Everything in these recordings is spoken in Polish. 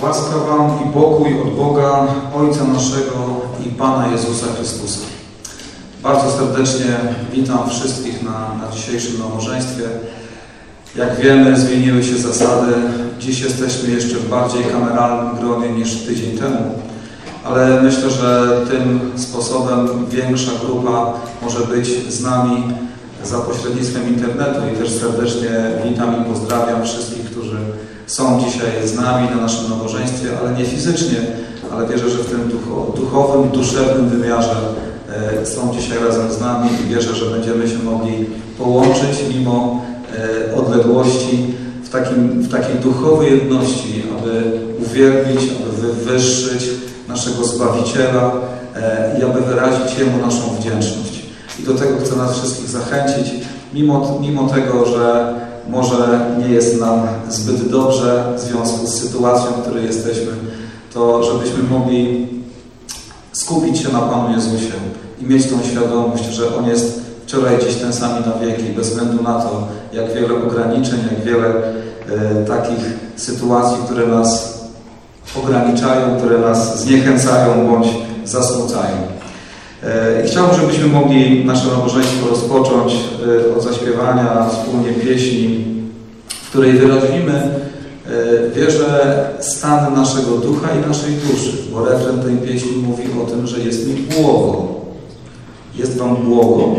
Łaska Wam i pokój od Boga, Ojca naszego i Pana Jezusa Chrystusa. Bardzo serdecznie witam wszystkich na dzisiejszym nabożeństwie. Jak wiemy, zmieniły się zasady. Dziś jesteśmy jeszcze w bardziej kameralnym gronie niż tydzień temu, ale myślę, że tym sposobem większa grupa może być z nami za pośrednictwem internetu i też serdecznie witam i pozdrawiam wszystkich, którzy są dzisiaj z nami na naszym nabożeństwie, ale nie fizycznie, ale wierzę, że w tym duchowym, duszewnym wymiarze są dzisiaj razem z nami i wierzę, że będziemy się mogli połączyć mimo odległości w takiej duchowej jedności, aby uwielbić, aby wywyższyć naszego Zbawiciela i aby wyrazić Jemu naszą wdzięczność. I do tego chcę nas wszystkich zachęcić, mimo tego, że może nie jest nam zbyt dobrze w związku z sytuacją, w której jesteśmy, to żebyśmy mogli skupić się na Panu Jezusie i mieć tą świadomość, że On jest wczoraj, dziś ten sam i na wieki, bez względu na to, jak wiele ograniczeń, jak wiele takich sytuacji, które nas ograniczają, które nas zniechęcają bądź zasmucają. I chciałbym, żebyśmy mogli nasze nabożeństwo rozpocząć od zaśpiewania wspólnie pieśni, w której wyrazimy, wierzę, stan naszego ducha i naszej duszy, bo refren tej pieśni mówi o tym, że jest mi błogo. Jest Wam błogo?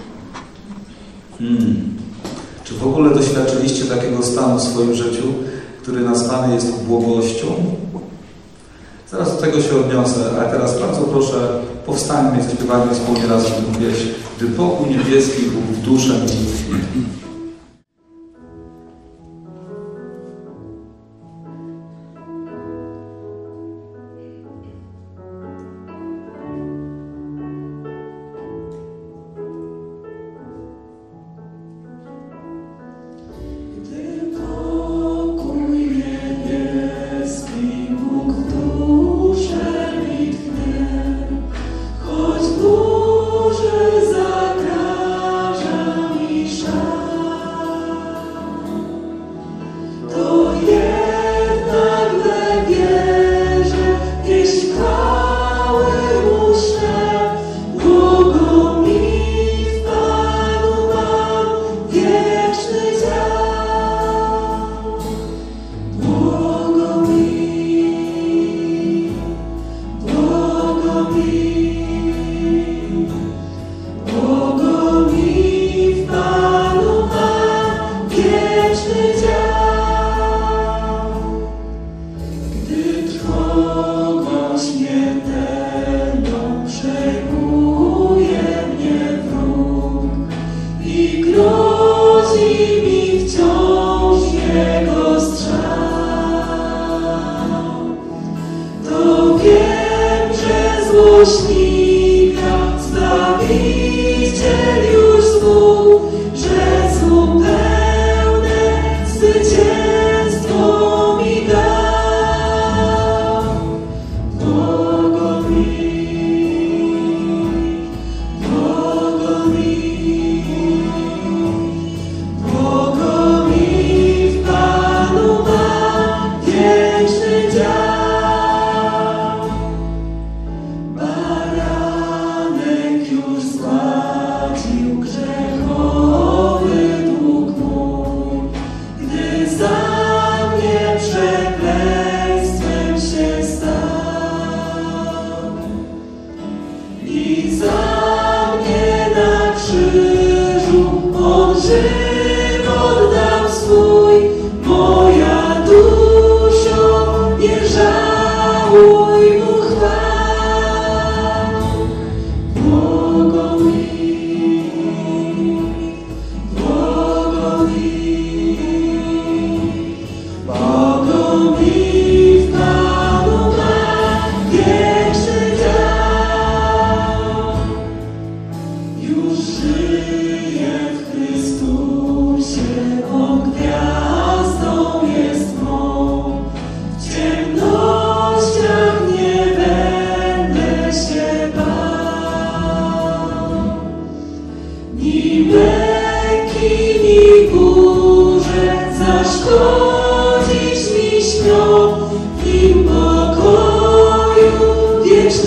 Czy w ogóle doświadczyliście takiego stanu w swoim życiu, który nazwany jest błogością? Zaraz do tego się odniosę, a teraz bardzo proszę, powstańmy i zaśpiewajmy wspólnie razem tę pieśń, gdy pokój niebieski był w duszę mi. W ciemnościach nie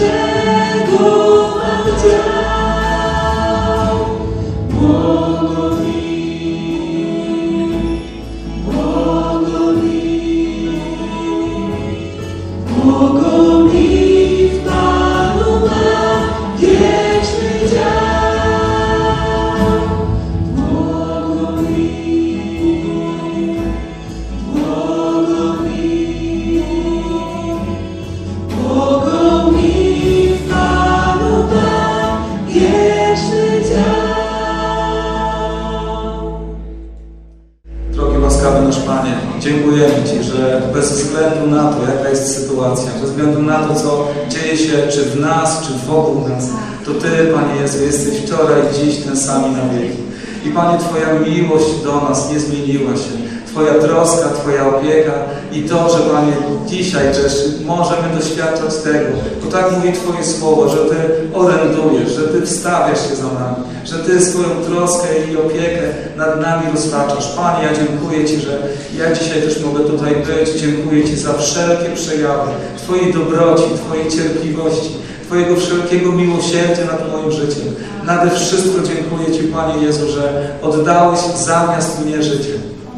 Dziękujemy Ci, że bez względu na to, jaka jest sytuacja, bez względu na to, co dzieje się czy w nas, czy wokół nas, to Ty, Panie Jezu, jesteś wczoraj, dziś ten sami na wieki. I Panie, Twoja miłość do nas nie zmieniła się. Twoja troska, Twoja opieka i to, że Panie, dzisiaj też możemy doświadczać tego, bo tak mówi Twoje słowo, że Ty orędujesz, że Ty wstawiasz się za nami, że Ty swoją troskę i opiekę nad nami roztaczasz. Panie, ja dziękuję Ci, że ja dzisiaj też mogę tutaj być. Dziękuję Ci za wszelkie przejawy Twojej dobroci, Twojej cierpliwości, Twojego wszelkiego miłosierdzia nad moim życiem. Nade wszystko dziękuję Ci, Panie Jezu, że oddałeś zamiast mnie życie,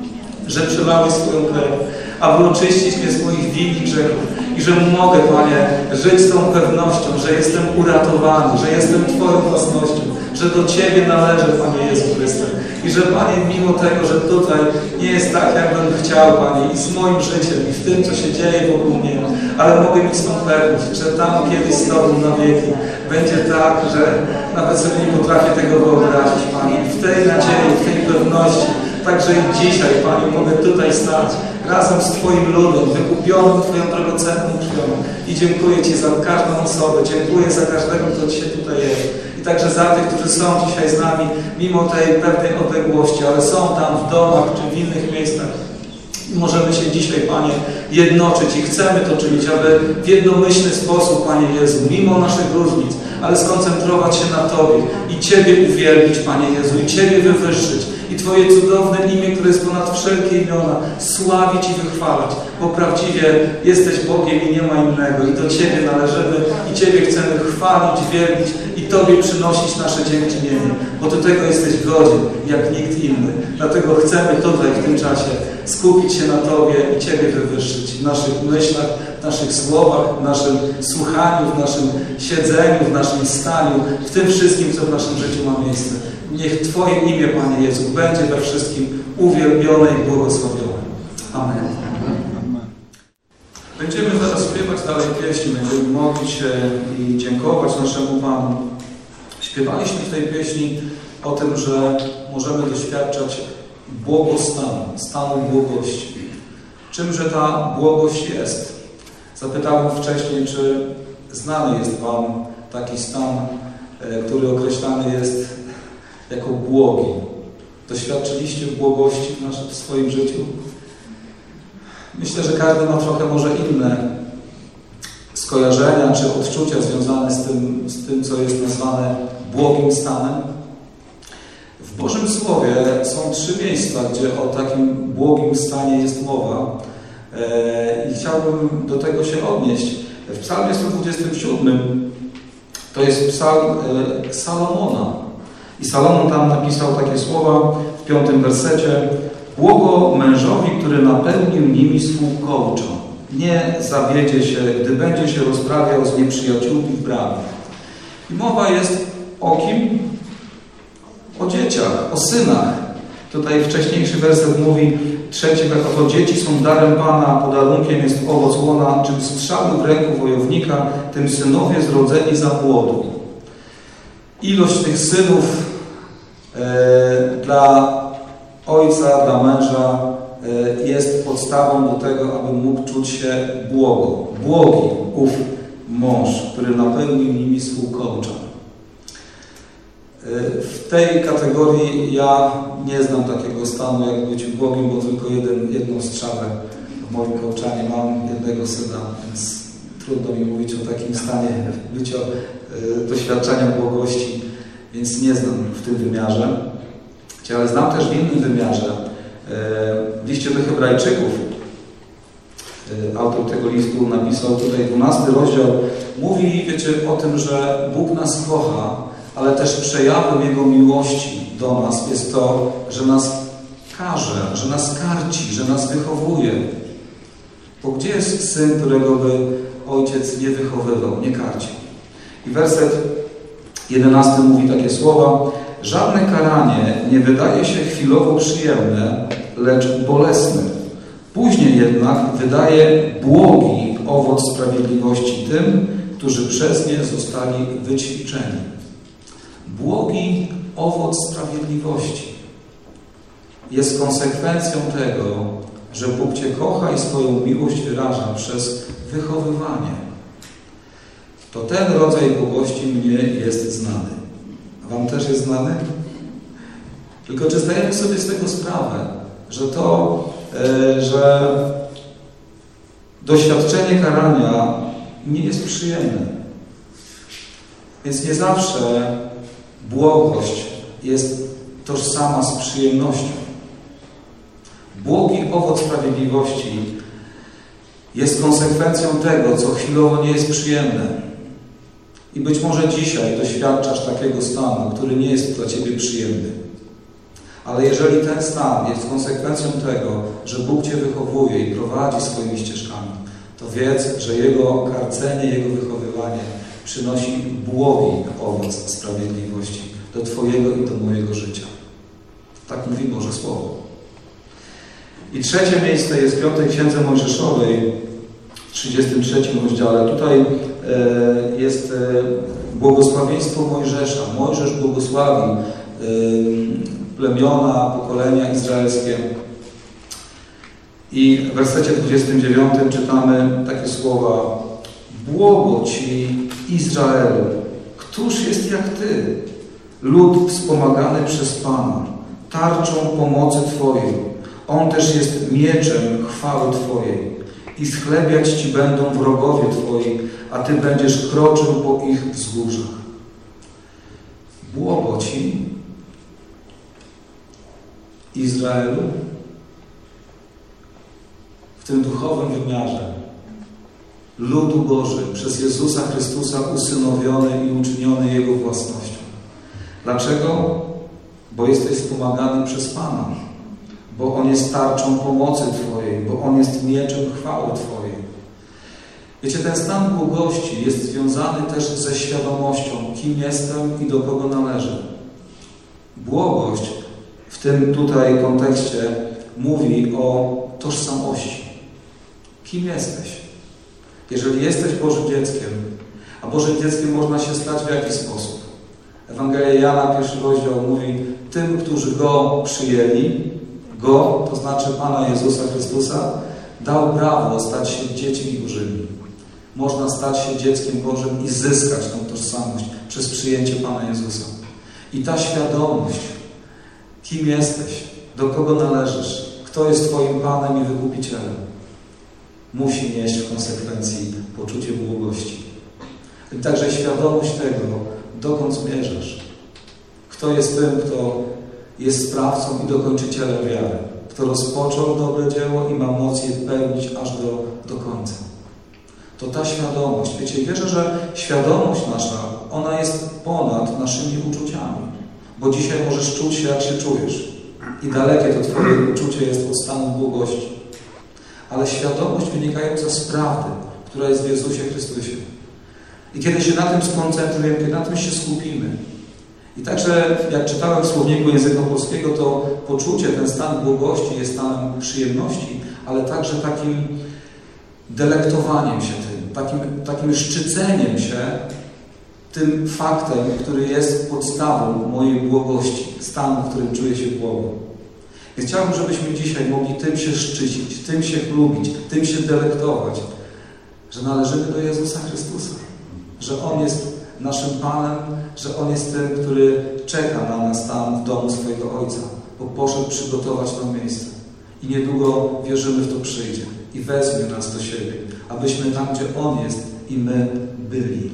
że przelałeś swoją krew, aby oczyścić mnie z moich win i grzechów i że mogę, Panie, żyć z tą pewnością, że jestem uratowany, że jestem Twoją własnością, że do Ciebie należę, Panie Jezu Chryste. I że, Panie, mimo tego, że tutaj nie jest tak, jak bym chciał, Panie, i z moim życiem, i w tym, co się dzieje wokół mnie, ale mogę mieć tą pewność, że tam kiedyś z Tobą na wieki będzie tak, że nawet sobie nie potrafię tego wyobrazić, Panie. I w tej nadziei, w tej pewności, także i dzisiaj, Panie, mogę tutaj stać razem z Twoim ludem, wykupionym Twoją drogocenną krwią. I dziękuję Ci za każdą osobę, dziękuję za każdego, kto dzisiaj tutaj jest. I także za tych, którzy są dzisiaj z nami, mimo tej pewnej odległości, ale są tam w domach czy w innych miejscach. I możemy się dzisiaj, Panie, jednoczyć i chcemy to czynić, aby w jednomyślny sposób, Panie Jezu, mimo naszych różnic, ale skoncentrować się na Tobie i Ciebie uwielbić, Panie Jezu, i Ciebie wywyższyć. I Twoje cudowne imię, które jest ponad wszelkie imiona, sławić i wychwalać, bo prawdziwie jesteś Bogiem i nie ma innego. I do Ciebie należymy i Ciebie chcemy chwalić, wielbić i Tobie przynosić nasze dziękczynienie, bo do tego jesteś godzien, jak nikt inny. Dlatego chcemy tutaj w tym czasie skupić się na Tobie i Ciebie wywyższyć w naszych myślach, w naszych słowach, w naszym słuchaniu, w naszym siedzeniu, w naszym staniu, w tym wszystkim, co w naszym życiu ma miejsce. Niech Twoje imię, Panie Jezu, będzie we wszystkim uwielbione i błogosławione. Amen. Będziemy zaraz śpiewać dalej pieśni, będziemy modlić się i dziękować naszemu Panu. Śpiewaliśmy w tej pieśni o tym, że możemy doświadczać błogostanu, stanu błogości. Czymże ta błogość jest? Zapytałem wcześniej, czy znany jest Wam taki stan, który określany jest jako błogi. Doświadczyliście błogości w swoim życiu? Myślę, że każdy ma trochę może inne skojarzenia czy odczucia związane z tym, co jest nazwane błogim stanem. W Bożym Słowie są 3 miejsca, gdzie o takim błogim stanie jest mowa. I chciałbym do tego się odnieść. W Psalmie 127 to jest psalm Salomona. I Salomon tam napisał takie słowa w 5. wersecie: Błogo mężowi, który napełnił nimi swój kołczan. Nie zawiedzie się, gdy będzie się rozprawiał z nieprzyjaciółmi w bramie. I mowa jest o kim? O dzieciach, o synach. Tutaj wcześniejszy werset mówi, 3. oto dzieci są darem Pana, a podarunkiem jest owoc łona, czym strzały w ręku wojownika, tym synowie zrodzeni za płodu. Ilość tych synów dla ojca, dla męża jest podstawą do tego, aby mógł czuć się błogo. Błogi ów mąż, który napełnił nimi swój kołczan. W tej kategorii ja nie znam takiego stanu, jak być błogim, bo tylko jedną strzałę w moim kołczanie mam, jednego syna, więc trudno mi mówić o takim stanie bycia, doświadczenia błogości, więc nie znam w tym wymiarze. Ale znam też w innym wymiarze. W liście do Hebrajczyków autor tego listu napisał tutaj 12 rozdział, mówi, wiecie, o tym, że Bóg nas kocha, ale też przejawem Jego miłości do nas jest to, że nas karze, że nas karci, że nas wychowuje. Bo gdzie jest syn, którego by ojciec nie wychowywał, nie karcił? I werset 11 mówi takie słowa: żadne karanie nie wydaje się chwilowo przyjemne, lecz bolesne. Później jednak wydaje błogi owoc sprawiedliwości tym, którzy przez nie zostali wyćwiczeni. Błogi owoc sprawiedliwości jest konsekwencją tego, że Bóg Cię kocha i swoją miłość wyraża przez wychowywanie. To ten rodzaj błogości mnie jest znany. A Wam też jest znany? Tylko czy zdajemy sobie z tego sprawę, że że doświadczenie karania nie jest przyjemne. Więc nie zawsze błogość jest tożsama z przyjemnością. Błogi owoc sprawiedliwości jest konsekwencją tego, co chwilowo nie jest przyjemne. I być może dzisiaj doświadczasz takiego stanu, który nie jest dla Ciebie przyjemny. Ale jeżeli ten stan jest konsekwencją tego, że Bóg Cię wychowuje i prowadzi swoimi ścieżkami, to wiedz, że Jego karcenie, Jego wychowywanie przynosi błogi owoc sprawiedliwości do Twojego i do mojego życia. Tak mówi Boże Słowo. I trzecie miejsce jest w 5 Księdze Mojżeszowej, w 33 rozdziale. Tutaj jest błogosławieństwo Mojżesza. Mojżesz błogosławi plemiona, pokolenia izraelskie. I w wersecie 29 czytamy takie słowa: błogo Ci, Izraelu, któż jest jak Ty, lud wspomagany przez Pana, tarczą pomocy Twojej. On też jest mieczem chwały Twojej. I schlebiać Ci będą wrogowie Twoi, a Ty będziesz kroczył po ich wzgórzach. Błogo Ci, Izraelu, w tym duchowym wymiarze, ludu Bożym, przez Jezusa Chrystusa usynowiony i uczyniony Jego własnością. Dlaczego? Bo jesteś wspomagany przez Pana, bo On jest tarczą pomocy Twojej, bo On jest mieczem chwały Twojej. Wiecie, ten stan błogości jest związany też ze świadomością, kim jestem i do kogo należę. Błogość w tym tutaj kontekście mówi o tożsamości. Kim jesteś? Jeżeli jesteś Bożym dzieckiem, a Bożym dzieckiem można się stać w jaki sposób? Ewangelia Jana, 1 rozdział mówi: tym, którzy Go przyjęli, Go, to znaczy Pana Jezusa Chrystusa, dał prawo stać się dziećmi Bożymi. Można stać się dzieckiem Bożym i zyskać tą tożsamość przez przyjęcie Pana Jezusa. I ta świadomość, kim jesteś, do kogo należysz, kto jest Twoim Panem i Wykupicielem, musi nieść w konsekwencji poczucie błogości. I także świadomość tego, dokąd zmierzasz. Kto jest tym, kto jest sprawcą i dokończycielem wiary. Kto rozpoczął dobre dzieło i ma moc je pełnić aż do końca. To ta świadomość. Wiecie, wierzę, że świadomość nasza, ona jest ponad naszymi uczuciami. Bo dzisiaj możesz czuć się, jak się czujesz. I dalekie to Twoje uczucie jest od stanu błogości. Ale świadomość wynikająca z prawdy, która jest w Jezusie Chrystusie. I kiedy się na tym skoncentrujemy, kiedy na tym się skupimy. I także, jak czytałem w słowniku języka polskiego, to poczucie, ten stan błogości jest stanem przyjemności, ale także takim delektowaniem się tym, takim szczyceniem się tym faktem, który jest podstawą mojej błogości, stanu, w którym czuję się błogo. Więc chciałbym, żebyśmy dzisiaj mogli tym się szczycić, tym się chlubić, tym się delektować, że należymy do Jezusa Chrystusa, że On jest naszym Panem, że On jest tym, który czeka na nas tam w domu swojego Ojca, bo poszedł przygotować to miejsce. I niedługo, wierzymy, w to przyjdzie i wezmie nas do siebie, abyśmy tam, gdzie On jest i my byli.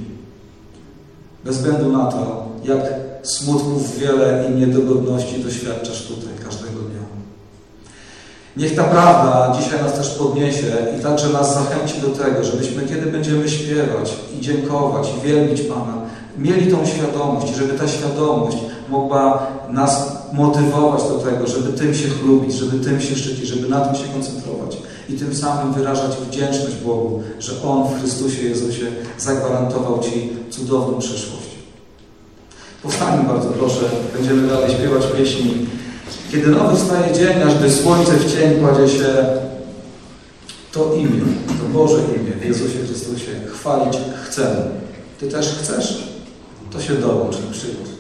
Bez względu na to, jak smutków wiele i niedogodności doświadczasz tutaj każdego dnia. Niech ta prawda dzisiaj nas też podniesie i także nas zachęci do tego, żebyśmy kiedy będziemy śpiewać i dziękować i wielbić Pana, mieli tą świadomość, żeby ta świadomość mogła nas motywować do tego, żeby tym się chlubić, żeby tym się szczycić, żeby na tym się koncentrować i tym samym wyrażać wdzięczność Bogu, że On w Chrystusie Jezusie zagwarantował Ci cudowną przyszłość. Powstańmy bardzo proszę, będziemy dalej śpiewać pieśni. Kiedy nowy wstaje dzień, aż gdy słońce w cień kładzie się, to imię, to Boże imię w Jezusie Chrystusie chwalić chcemy. Ty też chcesz? To się dołącz i przywód.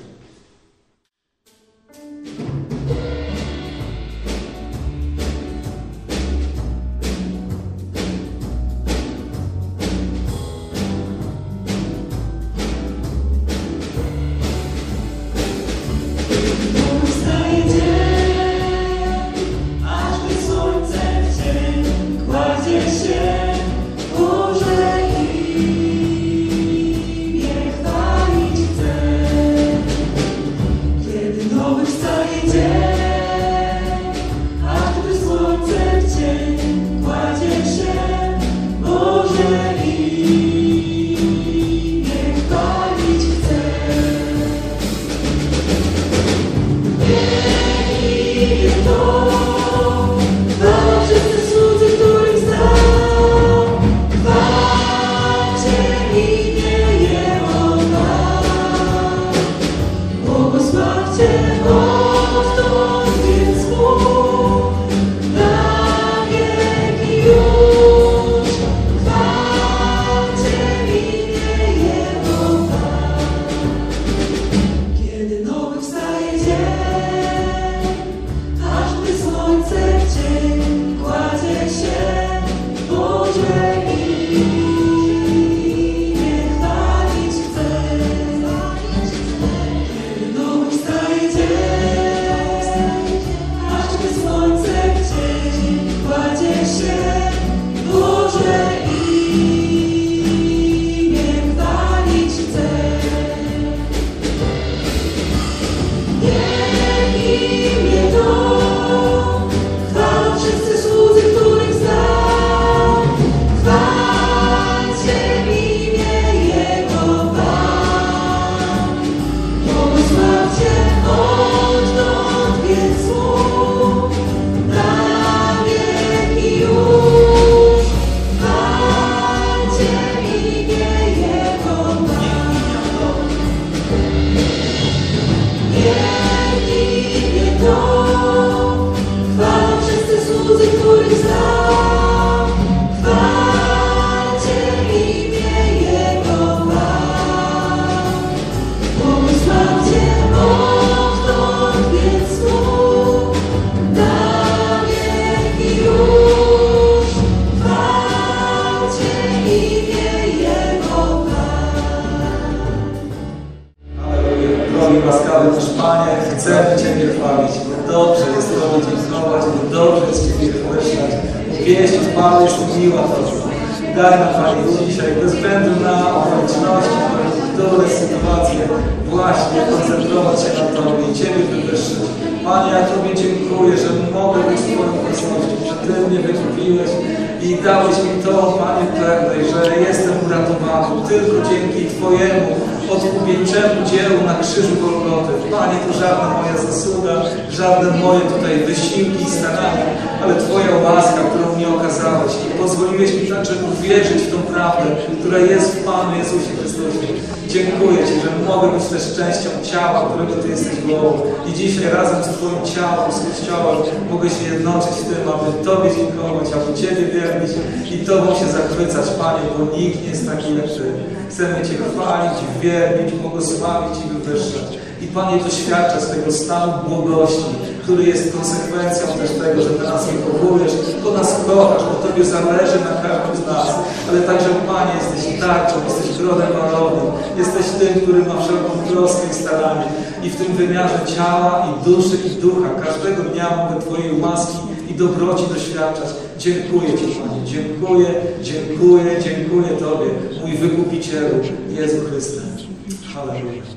Dziękuję Ci, że mogę być też częścią ciała, którego Ty jesteś głową. I dzisiaj razem z Twoim ciałem, z Kościołem mogę się jednoczyć w tym, aby Tobie dziękować, aby Ciebie wielbić i Tobą się zachwycać, Panie, bo nikt nie jest taki jak Ty. Chcemy Cię chwalić, wielbić, błogosławić i wywyższać. I Panie, doświadczasz tego stanu błogości, który jest konsekwencją też tego, że Ty nas wychowujesz, bo nas kochasz, bo Tobie zależy na każdym z nas. Ale także, Panie, jesteś tarczą, jesteś grodem walowym, jesteś tym, który ma wszelką troskę i staranie. I w tym wymiarze ciała, i duszy, i ducha każdego dnia mogę Twojej łaski i dobroci doświadczać. Dziękuję Ci, Panie, dziękuję, dziękuję, dziękuję Tobie, mój Wykupicielu, Jezu Chryste. Halleluja.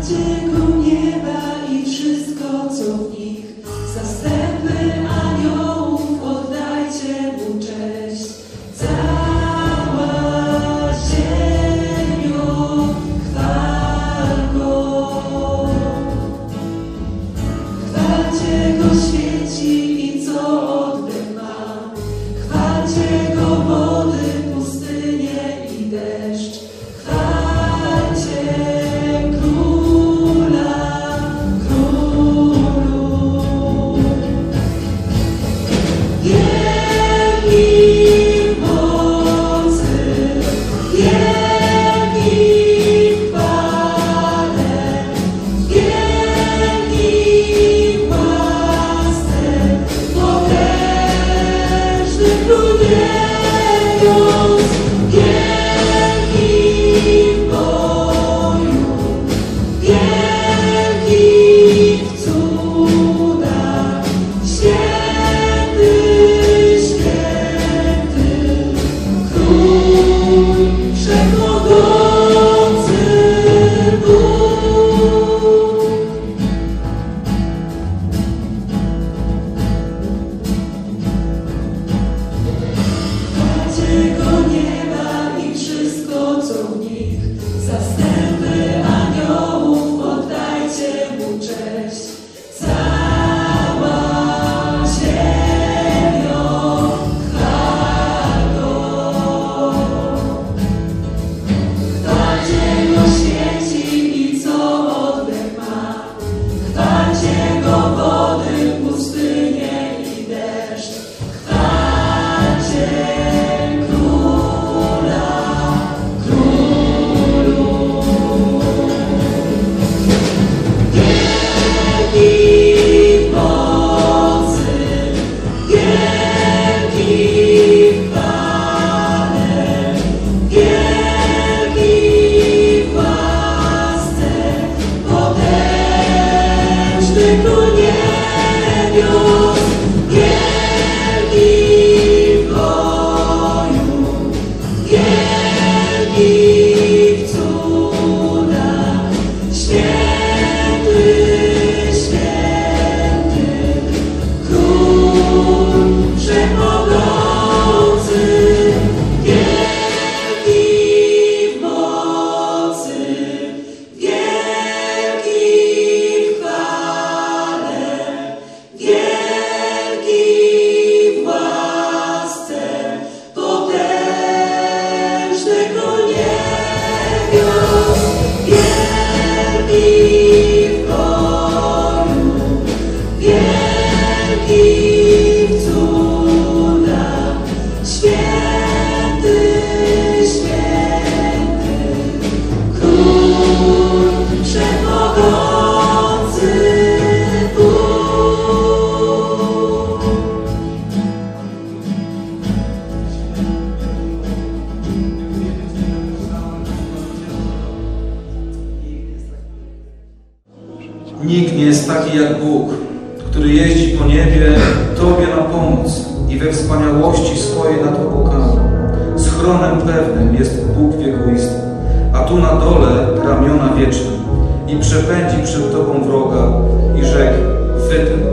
Nikt nie jest taki jak Bóg, który jeździ po niebie Tobie na pomoc i we wspaniałości swojej nad obłokami. Schronem pewnym jest Bóg wiekuisty, a tu na dole ramiona wieczne i przepędzi przed Tobą wroga i rzekł: wytęp.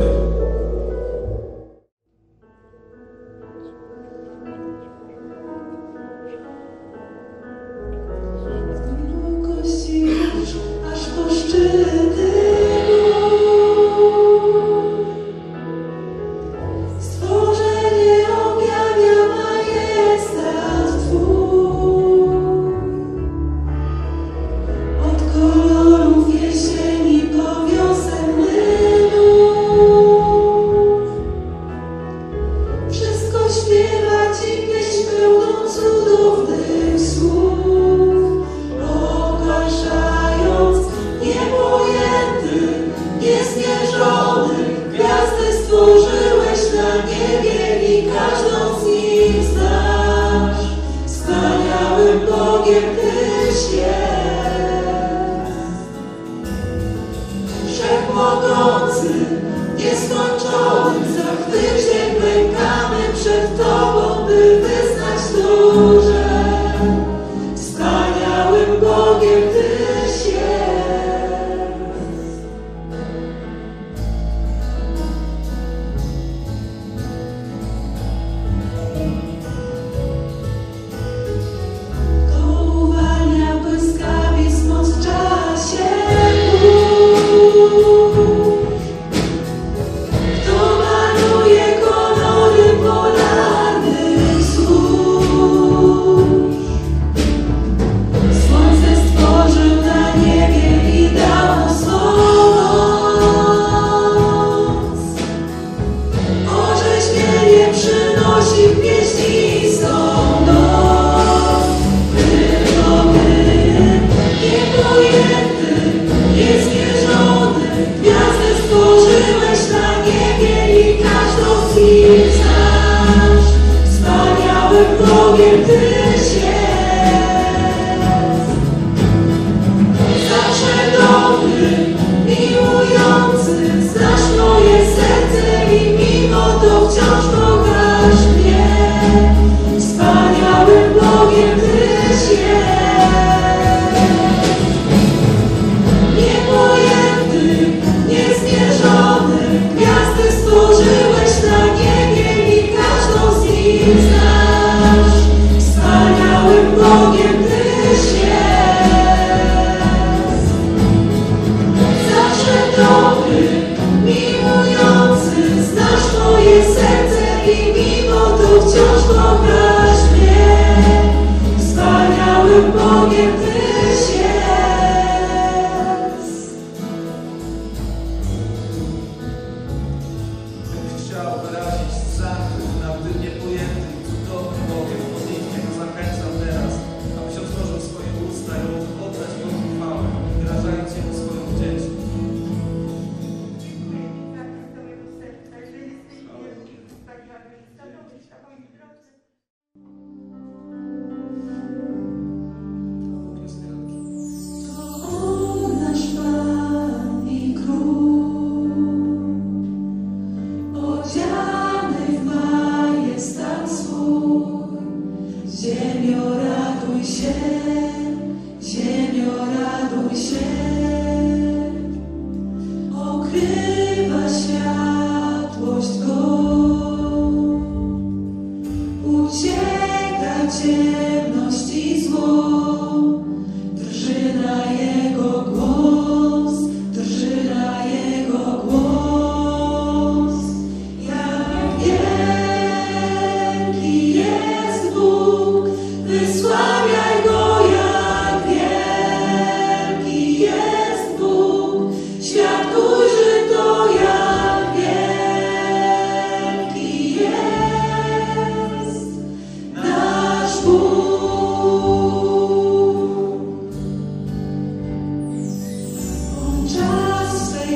Wspaniałym Bogiem Tyś jest.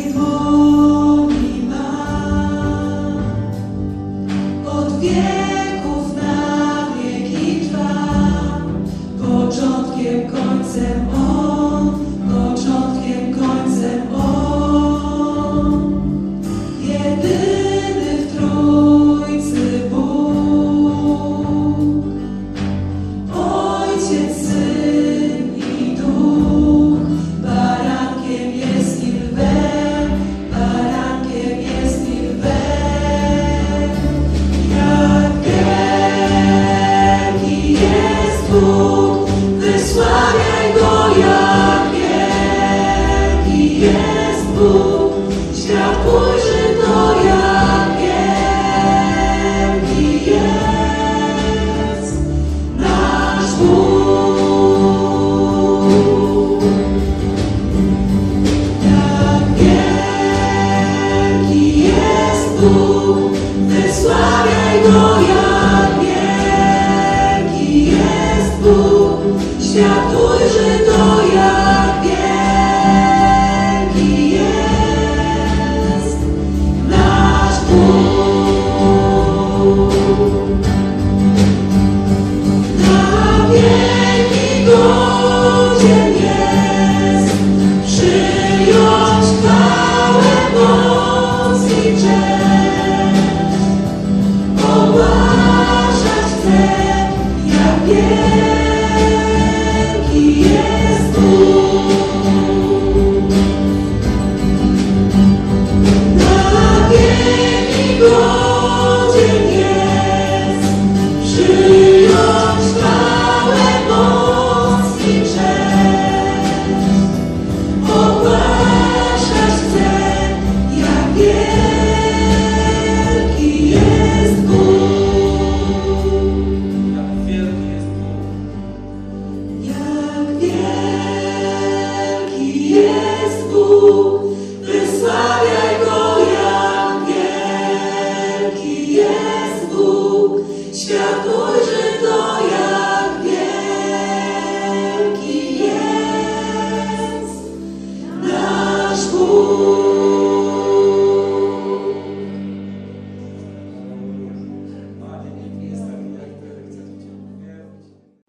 dłoni ma, od wieków na wieki trwa, początkiem, końcem On, początkiem, końcem On, jedyny w Trójcy Bóg, Ojciec, Syn i Duch, barankiem jest i lwem, barankiem jest i lwem. Jak wielki jest Bóg, wysławiaj Go, jak wielki jest Bóg, świat ujrzy to, jak wielki jest nasz Bóg. Jak wielki jest Bóg, wysławiaj Go, jak wielki jest Bóg, świat ujrzy to, jak wielki jest nasz Bóg. Na wieki godzien jest przyjąć chwałę, moc i cześć. Ogłaszać chcę, jak wielki jest Bóg. Na wieki godzien jest przyjąć chwałę, moc i cześć. Ogłaszać chcę, jak wielki jest Bóg. Jak wielki jest Bóg. Jak wielki jest Bóg, wysławiaj Go, jak wielki jest Bóg, świat ujrzy to, jak wielki jest nasz Bóg. Panie, nikt nie jest taki jak Ty, chcę Cię uwielbić.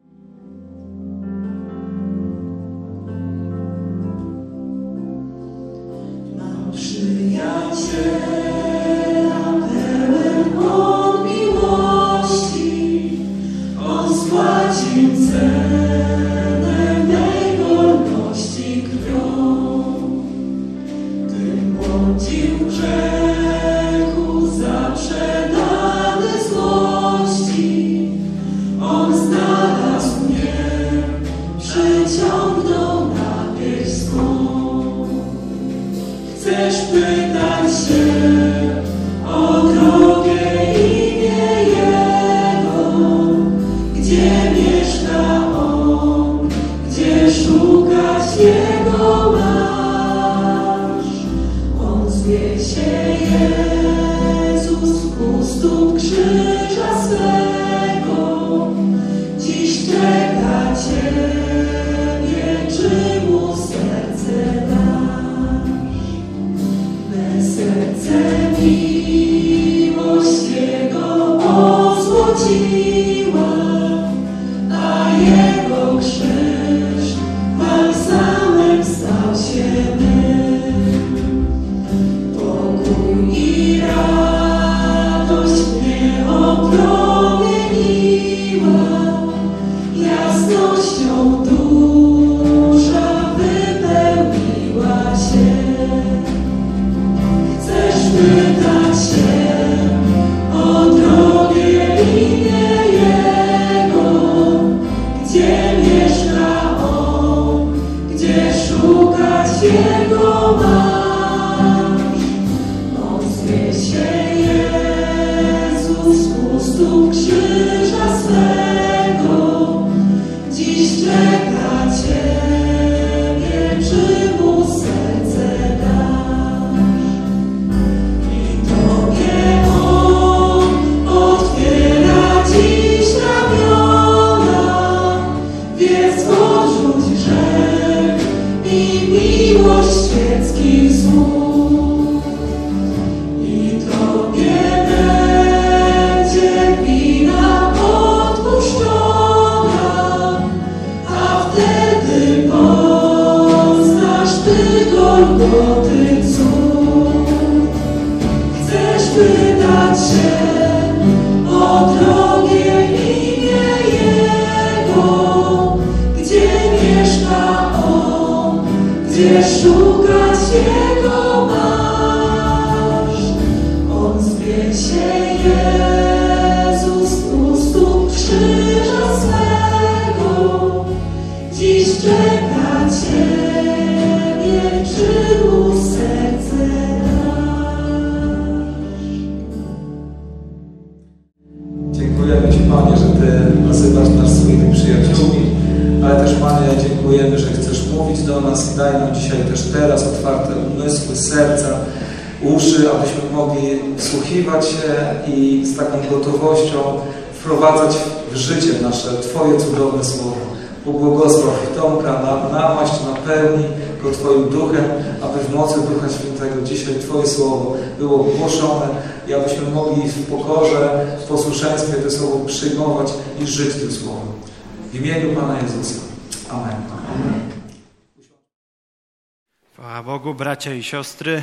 Mam przyjaciela, pełen on miłości, on spłacił cenę mej wolności krwią. Gdy błądził w grzechu, zaprzedany złości, on znalazł mnie, przyciągnął na wieś swą. Chcesz pytać się o drogę imię Jego, gdzie mieszka On, gdzie szukać Jego masz. On zwie się Jezus, u stóp krzyża swego, dziś czeka Ciebie, czy Mu serce dasz. Me serce miłość Jego ozłociła, a Jego krzyż balsamem stał się mym. Pokój i radość mnie opromieniła, jasnością dusza wypełniła się. Chcesz pytać się o drogę imię Jego, gdzie mieszka On, gdzie szukać Jego masz. On zwie się Jezus, u stóp krzyża swego, dziś czeka Ciebie, czy Mu serce dasz. I Tobie On otwiera dziś ramiona, wie złożyć grzech i miłość świeckich słów. Golgoty cud. Chcesz wydać się o drogie imię Jego, gdzie mieszka On, gdzie szukać Jego masz. On zwie się Jezus u stóp krzyża swego, dziś czeka Ciebie, czy mu serce dasz. Dziękujemy Ci, Panie, że Ty nazywasz nas swoimi przyjaciółmi, ale też, Panie, dziękujemy, że chcesz mówić do nas i daj nam dzisiaj też teraz otwarte umysły, serca, uszy, abyśmy mogli wsłuchiwać się i z taką gotowością wprowadzać w życie nasze Twoje cudowne słowo. Pobłogosław Tomka, namaść, napełnij go Twoim duchem, aby w mocy Ducha Świętego dzisiaj Twoje słowo było głoszone i abyśmy mogli w pokorze, w posłuszeństwie to słowo przyjmować i żyć tym słowem. W imieniu Pana Jezusa. Amen. Amen. Chwała Bogu, bracia i siostry.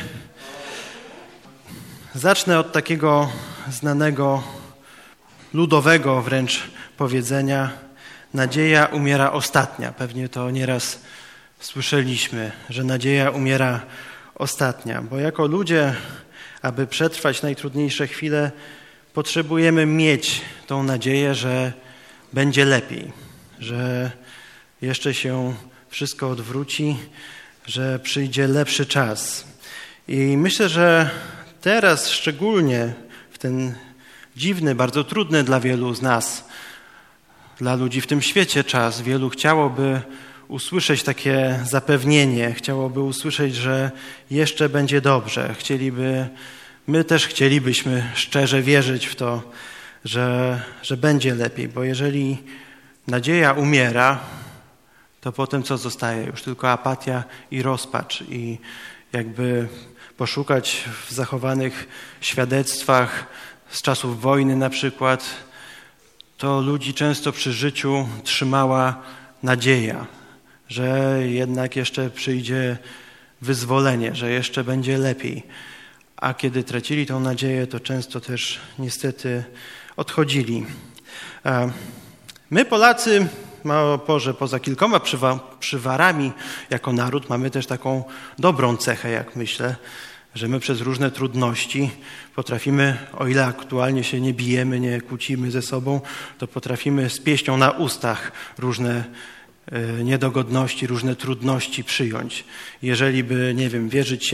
Zacznę od takiego znanego, ludowego wręcz powiedzenia: nadzieja umiera ostatnia. Pewnie to nieraz słyszeliśmy, że nadzieja umiera ostatnia, bo jako ludzie, aby przetrwać najtrudniejsze chwile, potrzebujemy mieć tą nadzieję, że będzie lepiej, że jeszcze się wszystko odwróci, że przyjdzie lepszy czas. I myślę, że teraz szczególnie w ten dziwny, bardzo trudny dla wielu z nas, dla ludzi w tym świecie czas, wielu chciałoby usłyszeć takie zapewnienie, chciałoby usłyszeć, że jeszcze będzie dobrze. My też chcielibyśmy szczerze wierzyć w to, że będzie lepiej, bo jeżeli nadzieja umiera, to potem co zostaje? Już tylko apatia i rozpacz i jakby poszukać w zachowanych świadectwach z czasów wojny na przykład, to ludzi często przy życiu trzymała nadzieja, że jednak jeszcze przyjdzie wyzwolenie, że jeszcze będzie lepiej. A kiedy tracili tą nadzieję, to często też niestety odchodzili. My Polacy, poza kilkoma przywarami jako naród, mamy też taką dobrą cechę, jak myślę, że my przez różne trudności potrafimy, o ile aktualnie się nie bijemy, nie kłócimy ze sobą, to potrafimy z pieśnią na ustach różne niedogodności, różne trudności przyjąć. Jeżeli by, nie wiem, wierzyć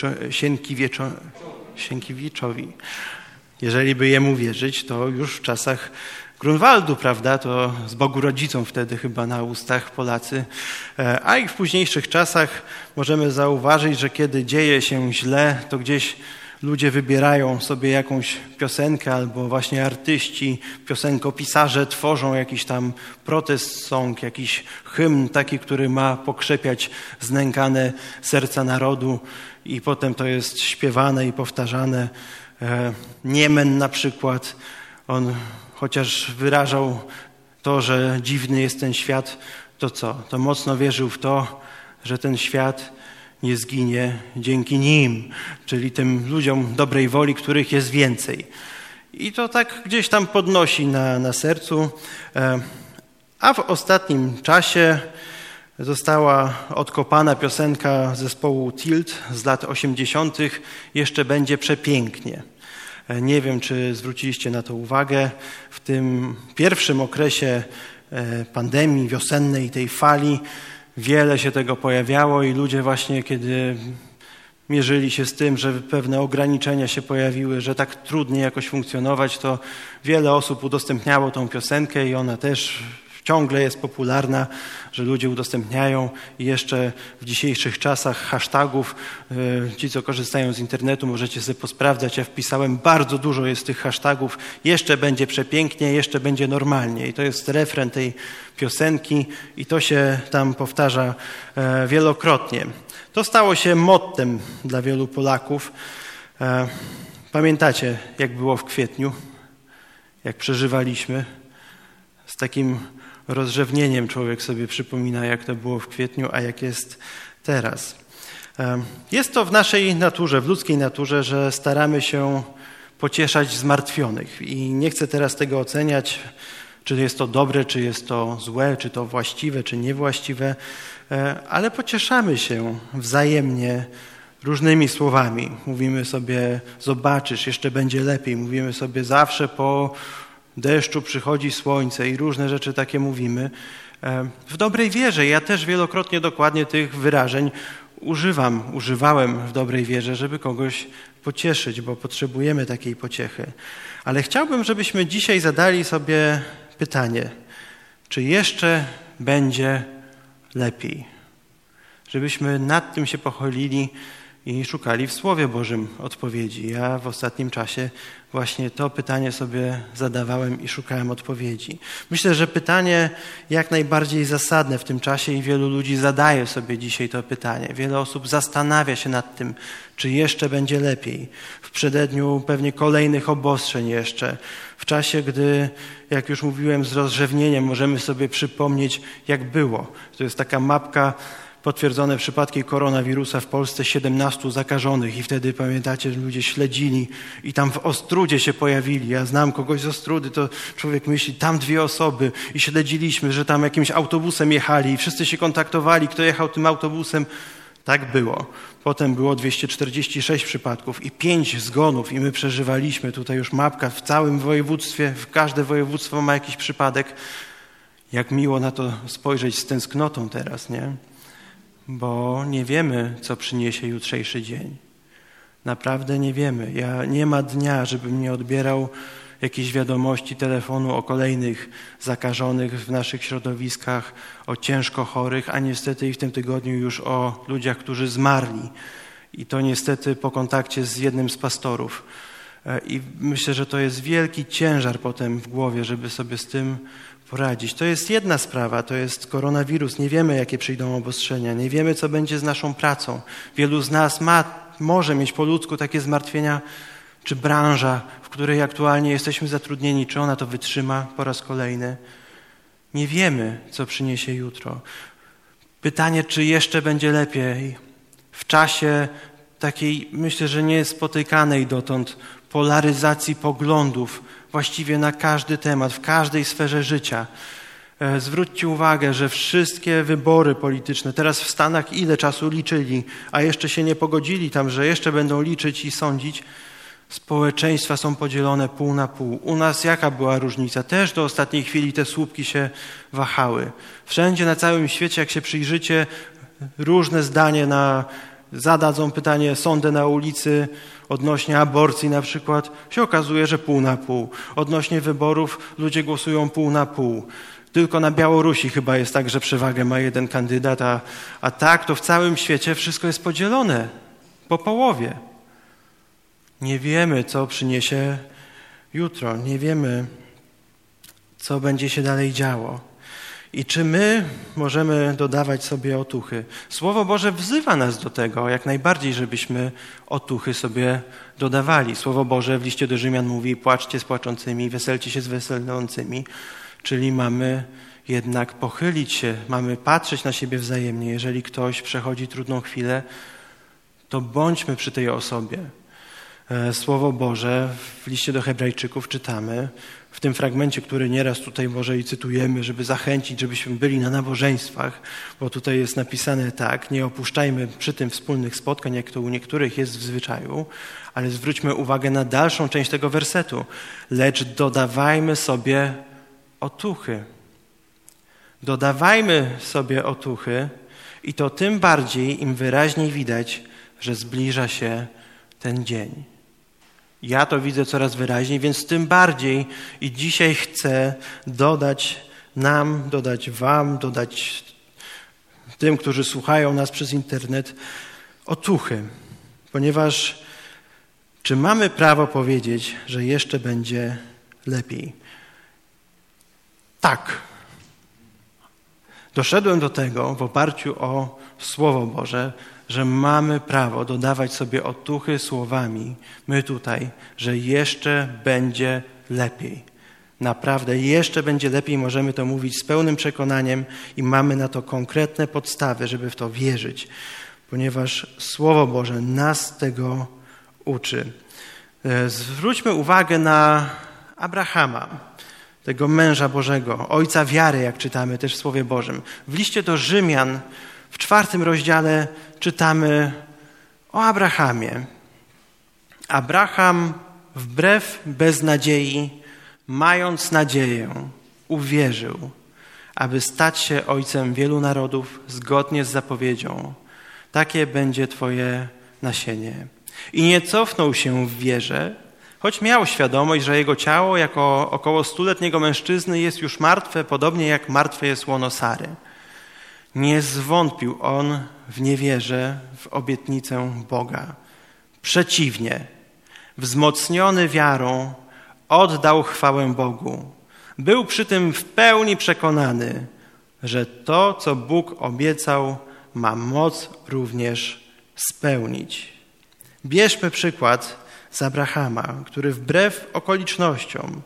Sienkiewiczowi, jeżeli by jemu wierzyć, to już w czasach Grunwaldu, prawda, to z Bogu rodzicą wtedy chyba na ustach Polacy, a i w późniejszych czasach możemy zauważyć, że kiedy dzieje się źle, to gdzieś ludzie wybierają sobie jakąś piosenkę albo właśnie artyści, piosenkopisarze tworzą jakiś tam protest song, jakiś hymn taki, który ma pokrzepiać znękane serca narodu i potem to jest śpiewane i powtarzane. Niemen na przykład, on chociaż wyrażał to, że dziwny jest ten świat, to co? To mocno wierzył w to, że ten świat nie zginie dzięki nim, czyli tym ludziom dobrej woli, których jest więcej. I to tak gdzieś tam podnosi na sercu. A w ostatnim czasie została odkopana piosenka zespołu Tilt z lat 80. Jeszcze będzie przepięknie. Nie wiem, czy zwróciliście na to uwagę. W tym pierwszym okresie pandemii wiosennej, tej fali, wiele się tego pojawiało i ludzie właśnie, kiedy mierzyli się z tym, że pewne ograniczenia się pojawiły, że tak trudniej jakoś funkcjonować, to wiele osób udostępniało tą piosenkę i ona też ciągle jest popularna, że ludzie udostępniają i jeszcze w dzisiejszych czasach hashtagów, ci co korzystają z internetu możecie sobie posprawdzać, ja wpisałem, bardzo dużo jest tych hashtagów, jeszcze będzie przepięknie, jeszcze będzie normalnie i to jest refren tej piosenki i to się tam powtarza wielokrotnie. To stało się mottem dla wielu Polaków. Pamiętacie, jak było w kwietniu, jak przeżywaliśmy? Z takim rozrzewnieniem człowiek sobie przypomina, jak to było w kwietniu, a jak jest teraz. Jest to w naszej naturze, w ludzkiej naturze, że staramy się pocieszać zmartwionych. I nie chcę teraz tego oceniać, czy jest to dobre, czy jest to złe, czy to właściwe, czy niewłaściwe, ale pocieszamy się wzajemnie różnymi słowami. Mówimy sobie, zobaczysz, jeszcze będzie lepiej. Mówimy sobie, zawsze po deszczu przychodzi słońce i różne rzeczy takie mówimy. W dobrej wierze. Ja też wielokrotnie dokładnie tych wyrażeń używałem w dobrej wierze, żeby kogoś pocieszyć, bo potrzebujemy takiej pociechy. Ale chciałbym, żebyśmy dzisiaj zadali sobie pytanie, czy jeszcze będzie lepiej? Żebyśmy nad tym się pochylili i szukali w Słowie Bożym odpowiedzi. Ja w ostatnim czasie właśnie to pytanie sobie zadawałem i szukałem odpowiedzi. Myślę, że pytanie jak najbardziej zasadne w tym czasie i wielu ludzi zadaje sobie dzisiaj to pytanie. Wiele osób zastanawia się nad tym, czy jeszcze będzie lepiej. W przededniu pewnie kolejnych obostrzeń jeszcze. W czasie, gdy, jak już mówiłem, z rozrzewnieniem możemy sobie przypomnieć, jak było. To jest taka mapka, potwierdzone przypadki koronawirusa w Polsce 17 zakażonych i wtedy pamiętacie, że ludzie śledzili i tam w Ostródzie się pojawili. Ja znam kogoś z Ostródy, to człowiek myśli, tam 2 osoby i śledziliśmy, że tam jakimś autobusem jechali i wszyscy się kontaktowali, kto jechał tym autobusem. Tak było. Potem było 246 przypadków i 5 zgonów i my przeżywaliśmy. Tutaj już mapka w całym województwie, w każde województwo ma jakiś przypadek. Jak miło na to spojrzeć z tęsknotą teraz, nie? Bo nie wiemy, co przyniesie jutrzejszy dzień. Naprawdę nie wiemy. Nie ma dnia, żebym nie odbierał jakiejś wiadomości, telefonu o kolejnych zakażonych w naszych środowiskach, o ciężko chorych, a niestety i w tym tygodniu już o ludziach, którzy zmarli. I to niestety po kontakcie z jednym z pastorów. I myślę, że to jest wielki ciężar potem w głowie, żeby sobie z tym poradzić. To jest jedna sprawa, to jest koronawirus. Nie wiemy, jakie przyjdą obostrzenia, nie wiemy, co będzie z naszą pracą. Wielu z nas może mieć po ludzku takie zmartwienia, czy branża, w której aktualnie jesteśmy zatrudnieni, czy ona to wytrzyma po raz kolejny. Nie wiemy, co przyniesie jutro. Pytanie, czy jeszcze będzie lepiej w czasie takiej, myślę, że niespotykanej dotąd polaryzacji poglądów właściwie na każdy temat, w każdej sferze życia. Zwróćcie uwagę, że wszystkie wybory polityczne, teraz w Stanach ile czasu liczyli, a jeszcze się nie pogodzili tam, że jeszcze będą liczyć i sądzić. Społeczeństwa są podzielone pół na pół. U nas jaka była różnica? Też do ostatniej chwili te słupki się wahały. Wszędzie na całym świecie, jak się przyjrzycie, różne zdanie zadadzą pytanie, sądy na ulicy odnośnie aborcji na przykład, się okazuje, że pół na pół. Odnośnie wyborów ludzie głosują pół na pół. Tylko na Białorusi chyba jest tak, że przewagę ma jeden kandydat, a tak to w całym świecie wszystko jest podzielone po połowie. Nie wiemy, co przyniesie jutro. Nie wiemy, co będzie się dalej działo. I czy my możemy dodawać sobie otuchy? Słowo Boże wzywa nas do tego, jak najbardziej, żebyśmy otuchy sobie dodawali. Słowo Boże w liście do Rzymian mówi, płaczcie z płaczącymi, weselcie się z weselącymi. Czyli mamy jednak pochylić się, mamy patrzeć na siebie wzajemnie. Jeżeli ktoś przechodzi trudną chwilę, to bądźmy przy tej osobie. Słowo Boże w liście do Hebrajczyków czytamy, w tym fragmencie, który nieraz tutaj może i cytujemy, żeby zachęcić, żebyśmy byli na nabożeństwach, bo tutaj jest napisane tak, nie opuszczajmy przy tym wspólnych spotkań, jak to u niektórych jest w zwyczaju, ale zwróćmy uwagę na dalszą część tego wersetu. Lecz dodawajmy sobie otuchy. Dodawajmy sobie otuchy i to tym bardziej, im wyraźniej widać, że zbliża się ten dzień. Ja to widzę coraz wyraźniej, więc tym bardziej i dzisiaj chcę dodać nam, dodać wam, dodać tym, którzy słuchają nas przez internet, otuchy. Ponieważ czy mamy prawo powiedzieć, że jeszcze będzie lepiej? Tak. Doszedłem do tego w oparciu o Słowo Boże, że mamy prawo dodawać sobie otuchy słowami, my tutaj, że jeszcze będzie lepiej. Naprawdę, jeszcze będzie lepiej, możemy to mówić z pełnym przekonaniem i mamy na to konkretne podstawy, żeby w to wierzyć. ponieważ Słowo Boże nas tego uczy. Zwróćmy uwagę na Abrahama, tego męża Bożego, ojca wiary, jak czytamy też w Słowie Bożym. W liście do Rzymian w 4 rozdziale czytamy o Abrahamie. Abraham wbrew beznadziei, mając nadzieję, uwierzył, aby stać się ojcem wielu narodów zgodnie z zapowiedzią. Takie będzie Twoje nasienie. I nie cofnął się w wierze, choć miał świadomość, że jego ciało jako około 100-letniego mężczyzny jest już martwe, podobnie jak martwe jest łono Sary. Nie zwątpił on w niewierze w obietnicę Boga. Przeciwnie, wzmocniony wiarą, oddał chwałę Bogu. Był przy tym w pełni przekonany, że to, co Bóg obiecał, ma moc również spełnić. Bierzmy przykład z Abrahama, który wbrew okolicznościom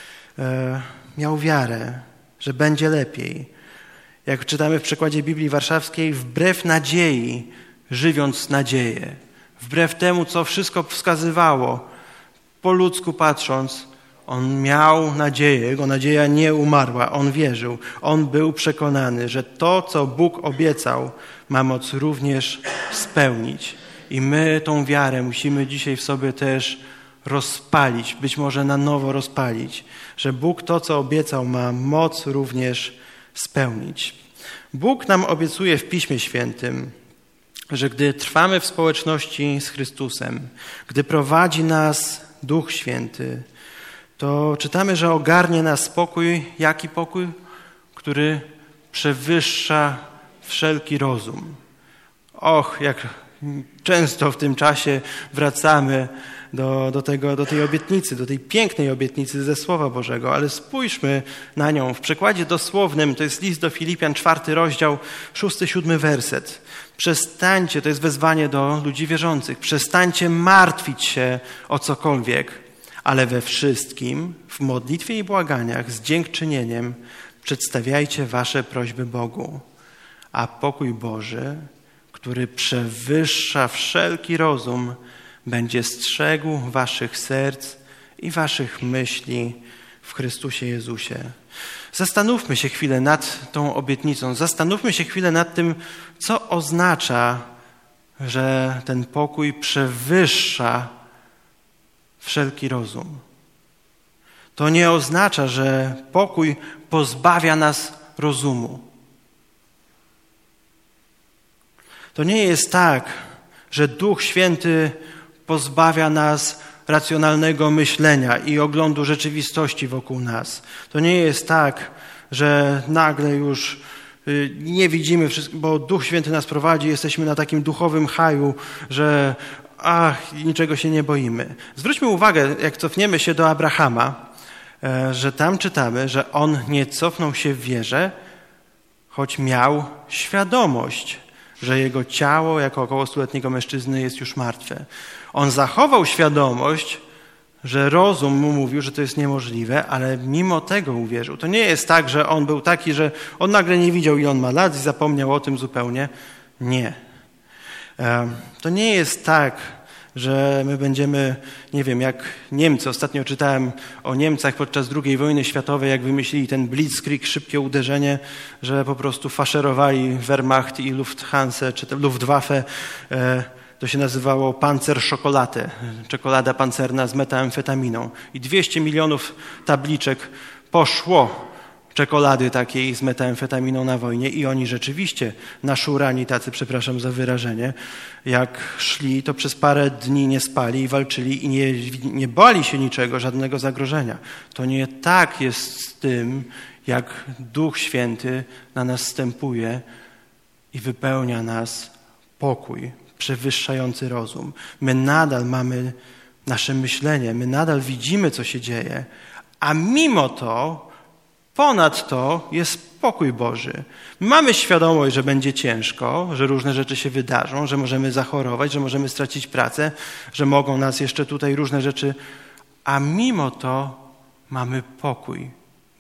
miał wiarę, że będzie lepiej. Jak czytamy w przekładzie Biblii Warszawskiej, wbrew nadziei, żywiąc nadzieję. Wbrew temu, co wszystko wskazywało, po ludzku patrząc, on miał nadzieję, jego nadzieja nie umarła, on wierzył. On był przekonany, że to, co Bóg obiecał, ma moc również spełnić. I my tą wiarę musimy dzisiaj w sobie też rozpalić, być może na nowo rozpalić, że Bóg to, co obiecał, ma moc również spełnić. Bóg nam obiecuje w Piśmie Świętym, że gdy trwamy w społeczności z Chrystusem, gdy prowadzi nas Duch Święty, to czytamy, że ogarnie nas spokój. Jaki pokój? Który przewyższa wszelki rozum. Och, jak często w tym czasie wracamy do tej obietnicy, do tej pięknej obietnicy ze Słowa Bożego, ale spójrzmy na nią. W przekładzie dosłownym to jest list do Filipian, 4 rozdział, 6-7 werset. Przestańcie, to jest wezwanie do ludzi wierzących, przestańcie martwić się o cokolwiek, ale we wszystkim, w modlitwie i błaganiach, z dziękczynieniem przedstawiajcie wasze prośby Bogu. A pokój Boży, który przewyższa wszelki rozum, będzie strzegł waszych serc i waszych myśli w Chrystusie Jezusie. Zastanówmy się chwilę nad tą obietnicą. Zastanówmy się chwilę nad tym, co oznacza, że ten pokój przewyższa wszelki rozum. To nie oznacza, że pokój pozbawia nas rozumu. To nie jest tak, że Duch Święty pozbawia nas racjonalnego myślenia i oglądu rzeczywistości wokół nas. To nie jest tak, że nagle już nie widzimy wszystkiego, bo Duch Święty nas prowadzi, jesteśmy na takim duchowym haju, że niczego się nie boimy. Zwróćmy uwagę, jak cofniemy się do Abrahama, że tam czytamy, że on nie cofnął się w wierze, choć miał świadomość, że jego ciało jako około 100-letniego mężczyzny jest już martwe. On zachował świadomość, że rozum mu mówił, że to jest niemożliwe, ale mimo tego uwierzył. To nie jest tak, że on był taki, że on nagle nie widział, ile on ma lat i zapomniał o tym zupełnie. Nie. To nie jest tak, że my będziemy, nie wiem, jak Niemcy. Ostatnio czytałem o Niemcach podczas II wojny światowej, jak wymyślili ten blitzkrieg, szybkie uderzenie, że po prostu faszerowali Wehrmacht i Lufthansa, czy Luftwaffe. To się nazywało Panzerschokoladę, czekolada pancerna z metamfetaminą. I 200 milionów tabliczek poszło czekolady takiej z metamfetaminą na wojnie i oni rzeczywiście naszurani tacy, przepraszam za wyrażenie, jak szli, to przez parę dni nie spali i walczyli i nie bali się niczego, żadnego zagrożenia. To nie tak jest z tym, jak Duch Święty na nas zstępuje i wypełnia nas pokój przewyższający rozum. My nadal mamy nasze myślenie, my nadal widzimy, co się dzieje, a mimo to ponad to jest pokój Boży. Mamy świadomość, że będzie ciężko, że różne rzeczy się wydarzą, że możemy zachorować, że możemy stracić pracę, że mogą nas jeszcze tutaj różne rzeczy, a mimo to mamy pokój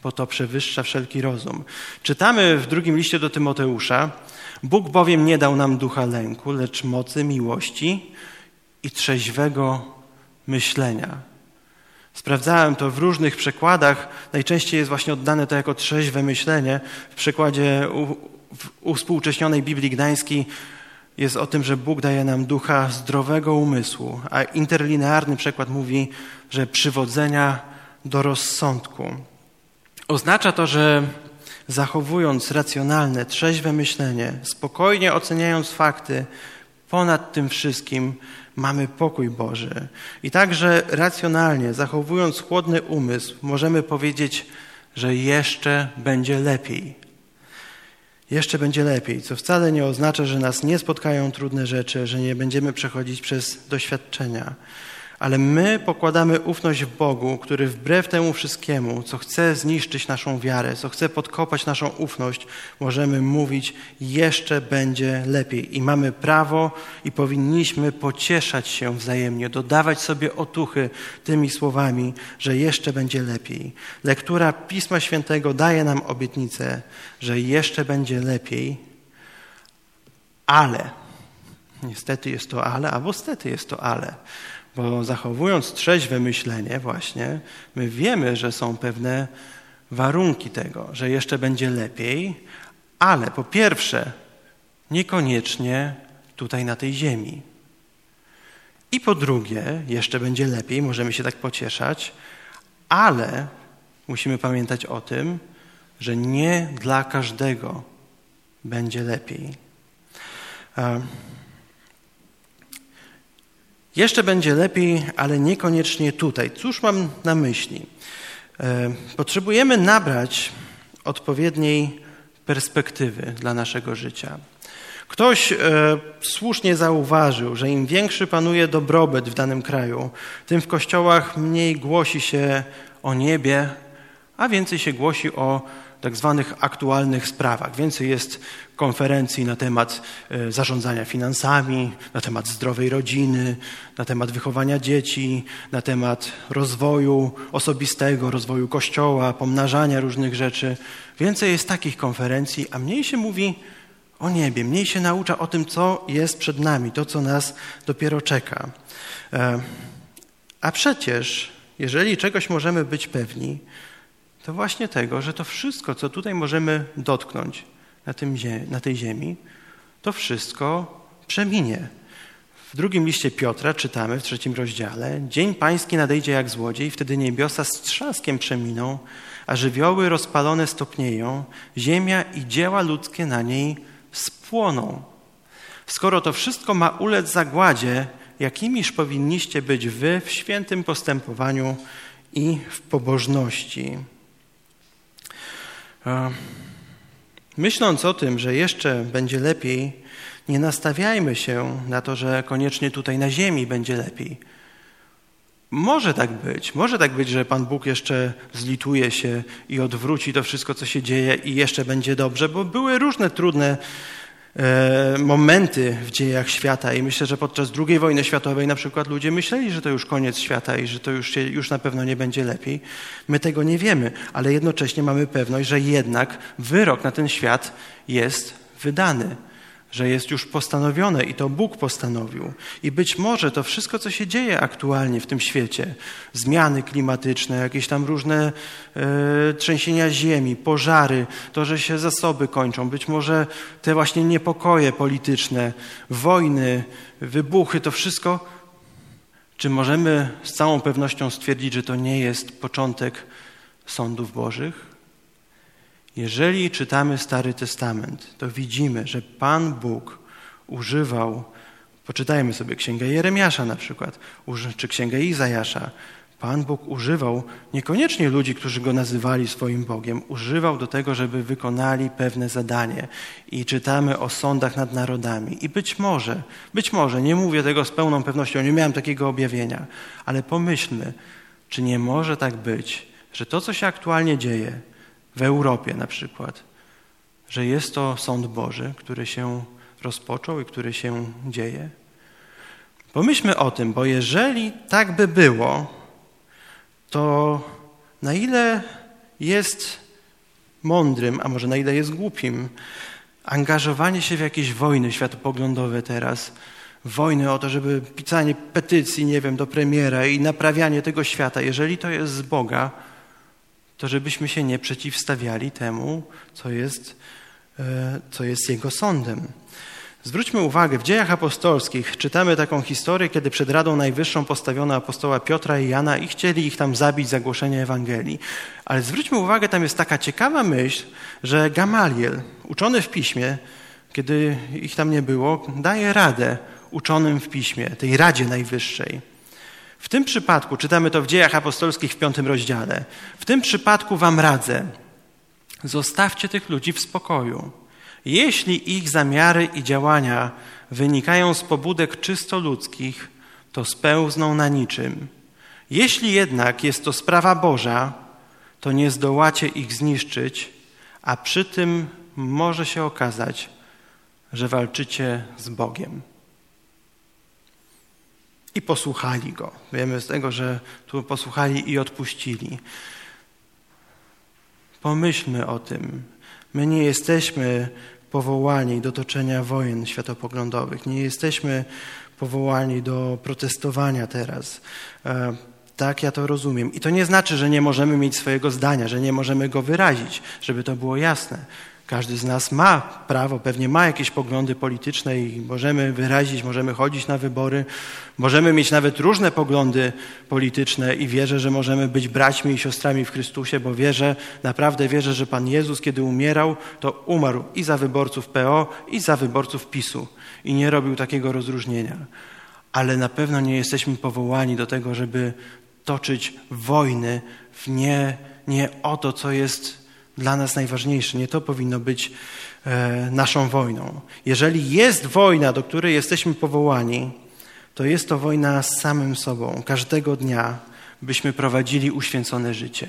bo to przewyższa wszelki rozum. Czytamy w drugim liście do Tymoteusza: Bóg bowiem nie dał nam ducha lęku, lecz mocy, miłości i trzeźwego myślenia. Sprawdzałem to w różnych przekładach. Najczęściej jest właśnie oddane to jako trzeźwe myślenie. W przekładzie uwspółcześnionej Biblii Gdańskiej jest o tym, że Bóg daje nam ducha zdrowego umysłu, a interlinearny przekład mówi, że przywodzenia do rozsądku. Oznacza to, że zachowując racjonalne, trzeźwe myślenie, spokojnie oceniając fakty, ponad tym wszystkim mamy pokój Boży. I także racjonalnie, zachowując chłodny umysł, możemy powiedzieć, że jeszcze będzie lepiej. Jeszcze będzie lepiej, co wcale nie oznacza, że nas nie spotkają trudne rzeczy, że nie będziemy przechodzić przez doświadczenia. Ale my pokładamy ufność w Bogu, który wbrew temu wszystkiemu, co chce zniszczyć naszą wiarę, co chce podkopać naszą ufność, możemy mówić, jeszcze będzie lepiej. I mamy prawo i powinniśmy pocieszać się wzajemnie, dodawać sobie otuchy tymi słowami, że jeszcze będzie lepiej. Lektura Pisma Świętego daje nam obietnicę, że jeszcze będzie lepiej, ale, niestety jest to ale, albo stety jest to ale. Bo zachowując trzeźwe myślenie właśnie, my wiemy, że są pewne warunki tego, że jeszcze będzie lepiej, ale po pierwsze, niekoniecznie tutaj na tej ziemi. I po drugie, jeszcze będzie lepiej, możemy się tak pocieszać, ale musimy pamiętać o tym, że nie dla każdego będzie lepiej. Jeszcze będzie lepiej, ale niekoniecznie tutaj. Cóż mam na myśli? Potrzebujemy nabrać odpowiedniej perspektywy dla naszego życia. Ktoś słusznie zauważył, że im większy panuje dobrobyt w danym kraju, tym w kościołach mniej głosi się o niebie, a więcej się głosi o tak zwanych aktualnych sprawach. Więcej jest konferencji na temat zarządzania finansami, na temat zdrowej rodziny, na temat wychowania dzieci, na temat rozwoju osobistego, rozwoju Kościoła, pomnażania różnych rzeczy. Więcej jest takich konferencji, a mniej się mówi o niebie, mniej się naucza o tym, co jest przed nami, to, co nas dopiero czeka. A przecież, jeżeli czegoś możemy być pewni, to właśnie tego, że to wszystko, co tutaj możemy dotknąć na tej ziemi, to wszystko przeminie. W drugim liście Piotra czytamy w 3 rozdziale: Dzień Pański nadejdzie jak złodziej, wtedy niebiosa z trzaskiem przeminą, a żywioły rozpalone stopnieją, ziemia i dzieła ludzkie na niej spłoną. Skoro to wszystko ma ulec zagładzie, jakimiż powinniście być wy w świętym postępowaniu i w pobożności. Myśląc o tym, że jeszcze będzie lepiej, nie nastawiajmy się na to, że koniecznie tutaj na ziemi będzie lepiej. Może tak być, że Pan Bóg jeszcze zlituje się i odwróci to wszystko, co się dzieje i jeszcze będzie dobrze, bo były różne trudne momenty w dziejach świata i myślę, że podczas II wojny światowej na przykład ludzie myśleli, że to już koniec świata i że to już na pewno nie będzie lepiej. My tego nie wiemy, ale jednocześnie mamy pewność, że jednak wyrok na ten świat jest wydany, że jest już postanowione i to Bóg postanowił. I być może to wszystko, co się dzieje aktualnie w tym świecie, zmiany klimatyczne, jakieś tam różne trzęsienia ziemi, pożary, to, że się zasoby kończą, być może te właśnie niepokoje polityczne, wojny, wybuchy, to wszystko, czy możemy z całą pewnością stwierdzić, że to nie jest początek sądów Bożych? Jeżeli czytamy Stary Testament, to widzimy, że Pan Bóg używał, poczytajmy sobie Księgę Jeremiasza na przykład, czy Księgę Izajasza. Pan Bóg używał niekoniecznie ludzi, którzy Go nazywali swoim Bogiem, używał do tego, żeby wykonali pewne zadanie. I czytamy o sądach nad narodami. I być może, nie mówię tego z pełną pewnością, nie miałem takiego objawienia, ale pomyślmy, czy nie może tak być, że to, co się aktualnie dzieje, w Europie na przykład, że jest to sąd Boży, który się rozpoczął i który się dzieje. Pomyślmy o tym, bo jeżeli tak by było, to na ile jest mądrym, a może na ile jest głupim, angażowanie się w jakieś wojny światopoglądowe teraz, wojny o to, żeby pisanie petycji, nie wiem, do premiera i naprawianie tego świata, jeżeli to jest z Boga, to żebyśmy się nie przeciwstawiali temu, co jest Jego sądem. Zwróćmy uwagę, w Dziejach Apostolskich czytamy taką historię, kiedy przed Radą Najwyższą postawiono apostoła Piotra i Jana i chcieli ich tam zabić za głoszenie Ewangelii. Ale zwróćmy uwagę, tam jest taka ciekawa myśl, że Gamaliel, uczony w Piśmie, kiedy ich tam nie było, daje radę uczonym w Piśmie, tej Radzie Najwyższej. W tym przypadku, czytamy to w Dziejach Apostolskich w 5 rozdziale, w tym przypadku wam radzę, zostawcie tych ludzi w spokoju. Jeśli ich zamiary i działania wynikają z pobudek czysto ludzkich, to spełzną na niczym. Jeśli jednak jest to sprawa Boża, to nie zdołacie ich zniszczyć, a przy tym może się okazać, że walczycie z Bogiem. I posłuchali go. Wiemy z tego, że tu posłuchali i odpuścili. Pomyślmy o tym. My nie jesteśmy powołani do toczenia wojen światopoglądowych. Nie jesteśmy powołani do protestowania teraz. Tak ja to rozumiem. I to nie znaczy, że nie możemy mieć swojego zdania, że nie możemy go wyrazić, żeby to było jasne. Każdy z nas ma prawo, pewnie ma jakieś poglądy polityczne i możemy wyrazić, możemy chodzić na wybory, możemy mieć nawet różne poglądy polityczne i wierzę, że możemy być braćmi i siostrami w Chrystusie, bo naprawdę wierzę, że Pan Jezus, kiedy umierał, to umarł i za wyborców PO, i za wyborców PiS-u i nie robił takiego rozróżnienia. Ale na pewno nie jesteśmy powołani do tego, żeby toczyć wojny nie o to, co jest dla nas najważniejsze. Nie to powinno być naszą wojną. Jeżeli jest wojna, do której jesteśmy powołani, to jest to wojna z samym sobą. Każdego dnia byśmy prowadzili uświęcone życie.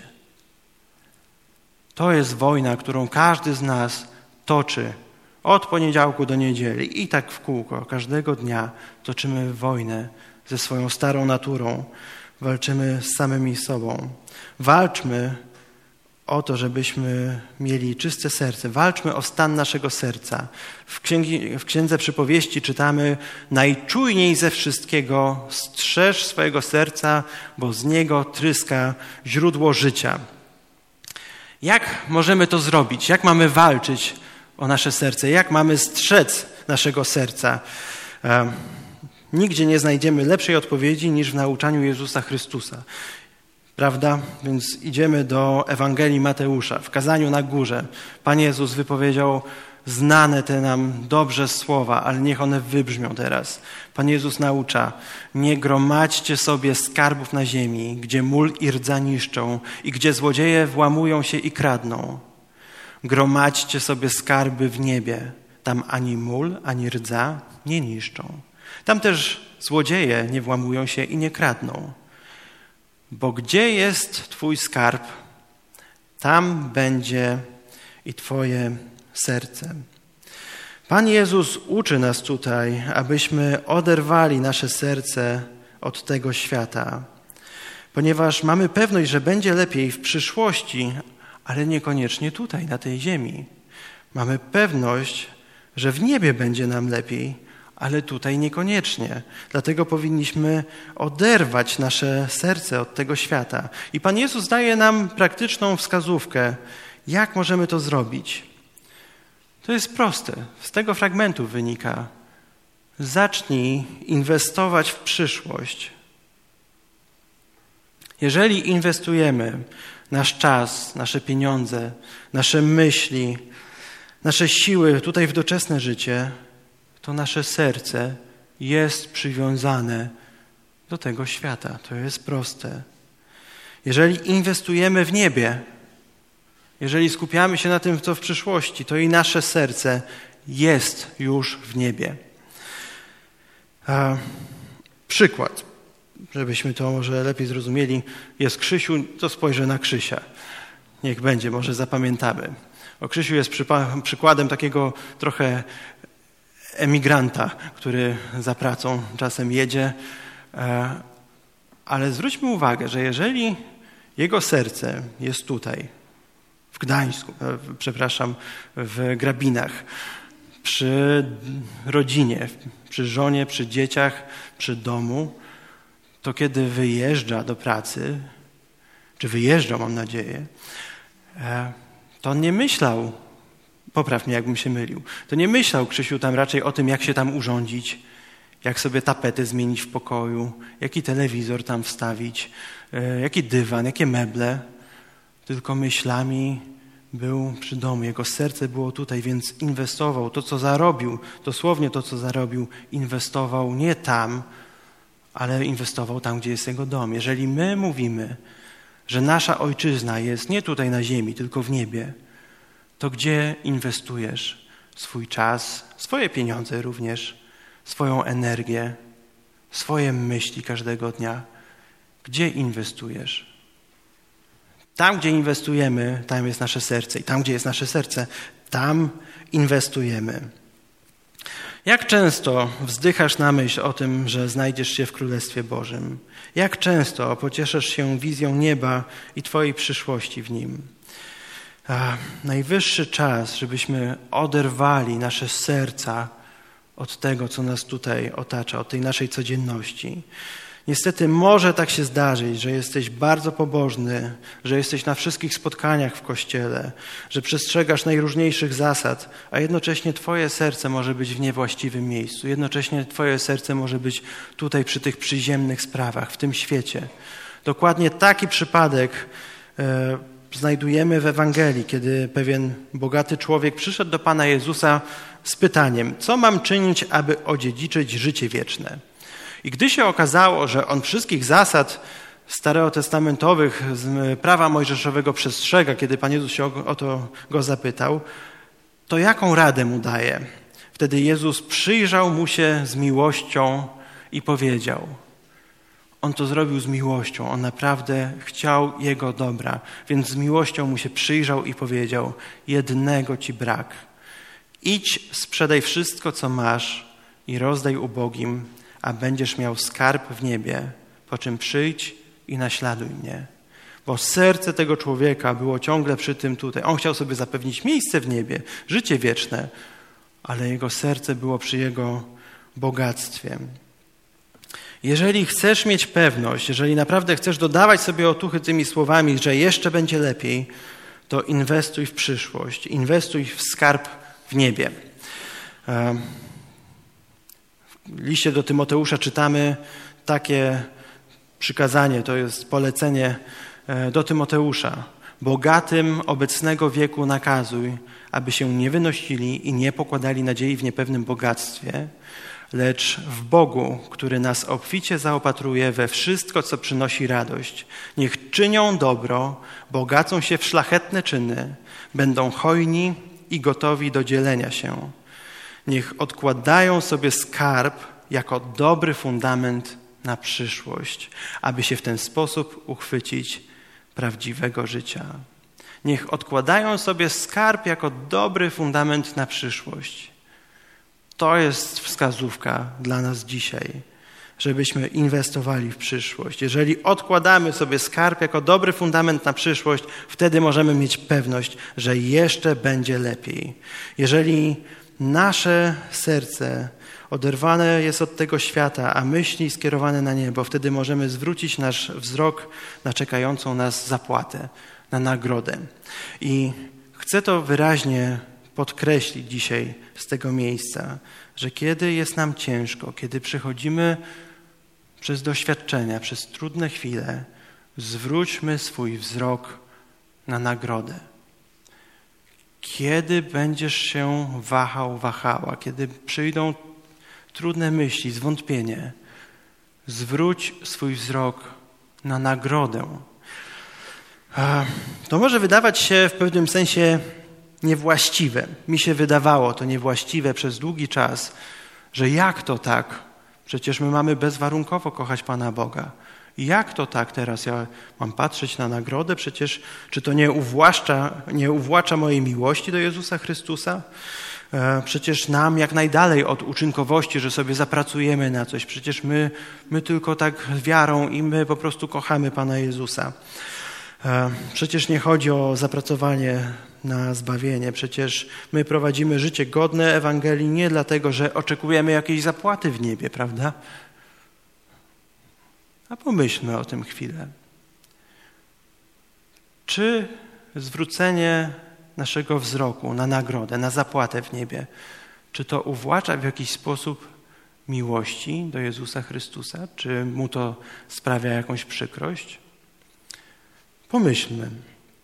To jest wojna, którą każdy z nas toczy od poniedziałku do niedzieli i tak w kółko. Każdego dnia toczymy wojnę ze swoją starą naturą. Walczymy z samymi sobą. Walczmy o to, żebyśmy mieli czyste serce. Walczmy o stan naszego serca. W Księdze Przypowieści czytamy: najczujniej ze wszystkiego strzeż swojego serca, bo z niego tryska źródło życia. Jak możemy to zrobić? Jak mamy walczyć o nasze serce? Jak mamy strzec naszego serca? Nigdzie nie znajdziemy lepszej odpowiedzi niż w nauczaniu Jezusa Chrystusa. Prawda? Więc idziemy do Ewangelii Mateusza. W kazaniu na górze Pan Jezus wypowiedział znane te nam dobrze słowa, ale niech one wybrzmią teraz. Pan Jezus naucza: nie gromadźcie sobie skarbów na ziemi, gdzie mól i rdza niszczą i gdzie złodzieje włamują się i kradną. Gromadźcie sobie skarby w niebie. Tam ani mól, ani rdza nie niszczą. Tam też złodzieje nie włamują się i nie kradną. Bo gdzie jest Twój skarb, tam będzie i Twoje serce. Pan Jezus uczy nas tutaj, abyśmy oderwali nasze serce od tego świata, ponieważ mamy pewność, że będzie lepiej w przyszłości, ale niekoniecznie tutaj, na tej ziemi. Mamy pewność, że w niebie będzie nam lepiej, ale tutaj niekoniecznie. Dlatego powinniśmy oderwać nasze serce od tego świata. I Pan Jezus daje nam praktyczną wskazówkę, jak możemy to zrobić. To jest proste. Z tego fragmentu wynika: zacznij inwestować w przyszłość. Jeżeli inwestujemy nasz czas, nasze pieniądze, nasze myśli, nasze siły tutaj w doczesne życie, to nasze serce jest przywiązane do tego świata. To jest proste. Jeżeli inwestujemy w niebie, jeżeli skupiamy się na tym, co w przyszłości, to i nasze serce jest już w niebie. Przykład, żebyśmy to może lepiej zrozumieli. Jest Krzysiu, to spojrzę na Krzysia. Niech będzie, może zapamiętamy. Krzysiu jest przykładem takiego trochę emigranta, który za pracą czasem jedzie, ale zwróćmy uwagę, że jeżeli jego serce jest tutaj, w Gdańsku, w Grabinach, przy rodzinie, przy żonie, przy dzieciach, przy domu, to kiedy wyjeżdża do pracy, czy wyjeżdżał, mam nadzieję, to on nie myślał, popraw mnie, jakbym się mylił, to nie myślał, Krzysiu, tam raczej o tym, jak się tam urządzić, jak sobie tapetę zmienić w pokoju, jaki telewizor tam wstawić, jaki dywan, jakie meble, tylko myślami był przy domu. Jego serce było tutaj, więc inwestował to, co zarobił, dosłownie to, co zarobił, inwestował nie tam, ale inwestował tam, gdzie jest jego dom. Jeżeli my mówimy, że nasza ojczyzna jest nie tutaj na ziemi, tylko w niebie, to gdzie inwestujesz swój czas, swoje pieniądze również, swoją energię, swoje myśli każdego dnia? Gdzie inwestujesz? Tam, gdzie inwestujemy, tam jest nasze serce. I tam, gdzie jest nasze serce, tam inwestujemy. Jak często wzdychasz na myśl o tym, że znajdziesz się w Królestwie Bożym? Jak często pocieszasz się wizją nieba i Twojej przyszłości w nim? Najwyższy czas, żebyśmy oderwali nasze serca od tego, co nas tutaj otacza, od tej naszej codzienności. Niestety może tak się zdarzyć, że jesteś bardzo pobożny, że jesteś na wszystkich spotkaniach w Kościele, że przestrzegasz najróżniejszych zasad, a jednocześnie Twoje serce może być w niewłaściwym miejscu. Jednocześnie Twoje serce może być tutaj przy tych przyziemnych sprawach, w tym świecie. Dokładnie taki przypadek znajdujemy w Ewangelii, kiedy pewien bogaty człowiek przyszedł do Pana Jezusa z pytaniem: co mam czynić, aby odziedziczyć życie wieczne? I gdy się okazało, że on wszystkich zasad starotestamentowych z prawa mojżeszowego przestrzega, kiedy Pan Jezus się o to go zapytał, to jaką radę mu daje? Wtedy Jezus przyjrzał mu się z miłością i powiedział: on to zrobił z miłością, on naprawdę chciał jego dobra, więc z miłością mu się przyjrzał i powiedział: jednego ci brak. Idź, sprzedaj wszystko, co masz i rozdaj ubogim, a będziesz miał skarb w niebie, po czym przyjdź i naśladuj mnie. Bo serce tego człowieka było ciągle przy tym tutaj. On chciał sobie zapewnić miejsce w niebie, życie wieczne, ale jego serce było przy jego bogactwie. Jeżeli chcesz mieć pewność, jeżeli naprawdę chcesz dodawać sobie otuchy tymi słowami, że jeszcze będzie lepiej, to inwestuj w przyszłość, inwestuj w skarb w niebie. W liście do Tymoteusza czytamy takie przykazanie, to jest polecenie do Tymoteusza. Bogatym obecnego wieku nakazuj, aby się nie wynosili i nie pokładali nadziei w niepewnym bogactwie, lecz w Bogu, który nas obficie zaopatruje we wszystko, co przynosi radość. Niech czynią dobro, bogacą się w szlachetne czyny, będą hojni i gotowi do dzielenia się. Niech odkładają sobie skarb jako dobry fundament na przyszłość, aby się w ten sposób uchwycić prawdziwego życia. Niech odkładają sobie skarb jako dobry fundament na przyszłość. To jest wskazówka dla nas dzisiaj, żebyśmy inwestowali w przyszłość. Jeżeli odkładamy sobie skarb jako dobry fundament na przyszłość, wtedy możemy mieć pewność, że jeszcze będzie lepiej. Jeżeli nasze serce oderwane jest od tego świata, a myśli skierowane na niebo, wtedy możemy zwrócić nasz wzrok na czekającą nas zapłatę, na nagrodę. I chcę to wyraźnie podkreślić dzisiaj z tego miejsca, że kiedy jest nam ciężko, kiedy przechodzimy przez doświadczenia, przez trudne chwile, zwróćmy swój wzrok na nagrodę. Kiedy będziesz się wahała, kiedy przyjdą trudne myśli, zwątpienie, zwróć swój wzrok na nagrodę. To może wydawać się w pewnym sensie niewłaściwe. Mi się wydawało to niewłaściwe przez długi czas, że jak to tak? Przecież my mamy bezwarunkowo kochać Pana Boga. I jak to tak teraz ja mam patrzeć na nagrodę? Przecież czy to nie uwłacza mojej miłości do Jezusa Chrystusa? Przecież nam jak najdalej od uczynkowości, że sobie zapracujemy na coś. Przecież my tylko tak wiarą i my po prostu kochamy Pana Jezusa. Przecież nie chodzi o zapracowanie na zbawienie. Przecież my prowadzimy życie godne Ewangelii nie dlatego, że oczekujemy jakiejś zapłaty w niebie, prawda? A pomyślmy o tym chwilę. Czy zwrócenie naszego wzroku na nagrodę, na zapłatę w niebie, czy to uwłacza w jakiś sposób miłości do Jezusa Chrystusa? Czy mu to sprawia jakąś przykrość? Pomyślmy.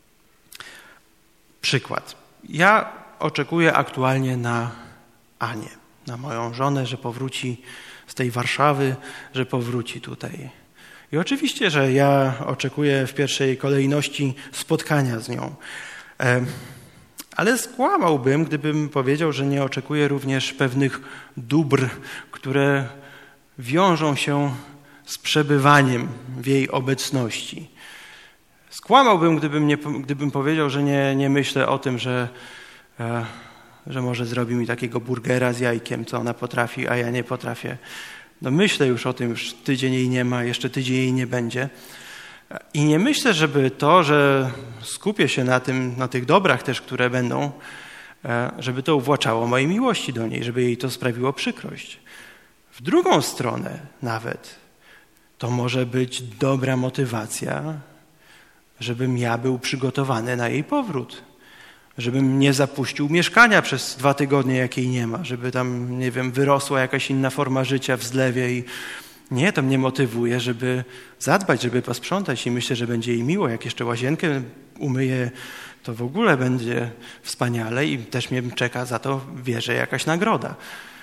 Przykład. Ja oczekuję aktualnie na Anię, na moją żonę, że powróci z tej Warszawy, że powróci tutaj. I oczywiście, że ja oczekuję w pierwszej kolejności spotkania z nią. Ale skłamałbym, gdybym powiedział, że nie oczekuję również pewnych dóbr, które wiążą się z przebywaniem w jej obecności. Skłamałbym, gdybym powiedział, że nie myślę o tym, że może zrobi mi takiego burgera z jajkiem, co ona potrafi, a ja nie potrafię. No myślę już o tym, już tydzień jej nie ma, jeszcze tydzień jej nie będzie. I nie myślę, żeby to, że skupię się na tych dobrach też, które będą, żeby to uwłaczało mojej miłości do niej, żeby jej to sprawiło przykrość. W drugą stronę nawet to może być dobra motywacja, żebym ja był przygotowany na jej powrót. Żebym nie zapuścił mieszkania przez 2 tygodnie, jak jej nie ma. Żeby tam, nie wiem, wyrosła jakaś inna forma życia w zlewie i nie, to mnie motywuje, żeby zadbać, żeby posprzątać i myślę, że będzie jej miło. Jak jeszcze łazienkę umyję, to w ogóle będzie wspaniale i też mnie czeka za to, wierzę, jakaś nagroda.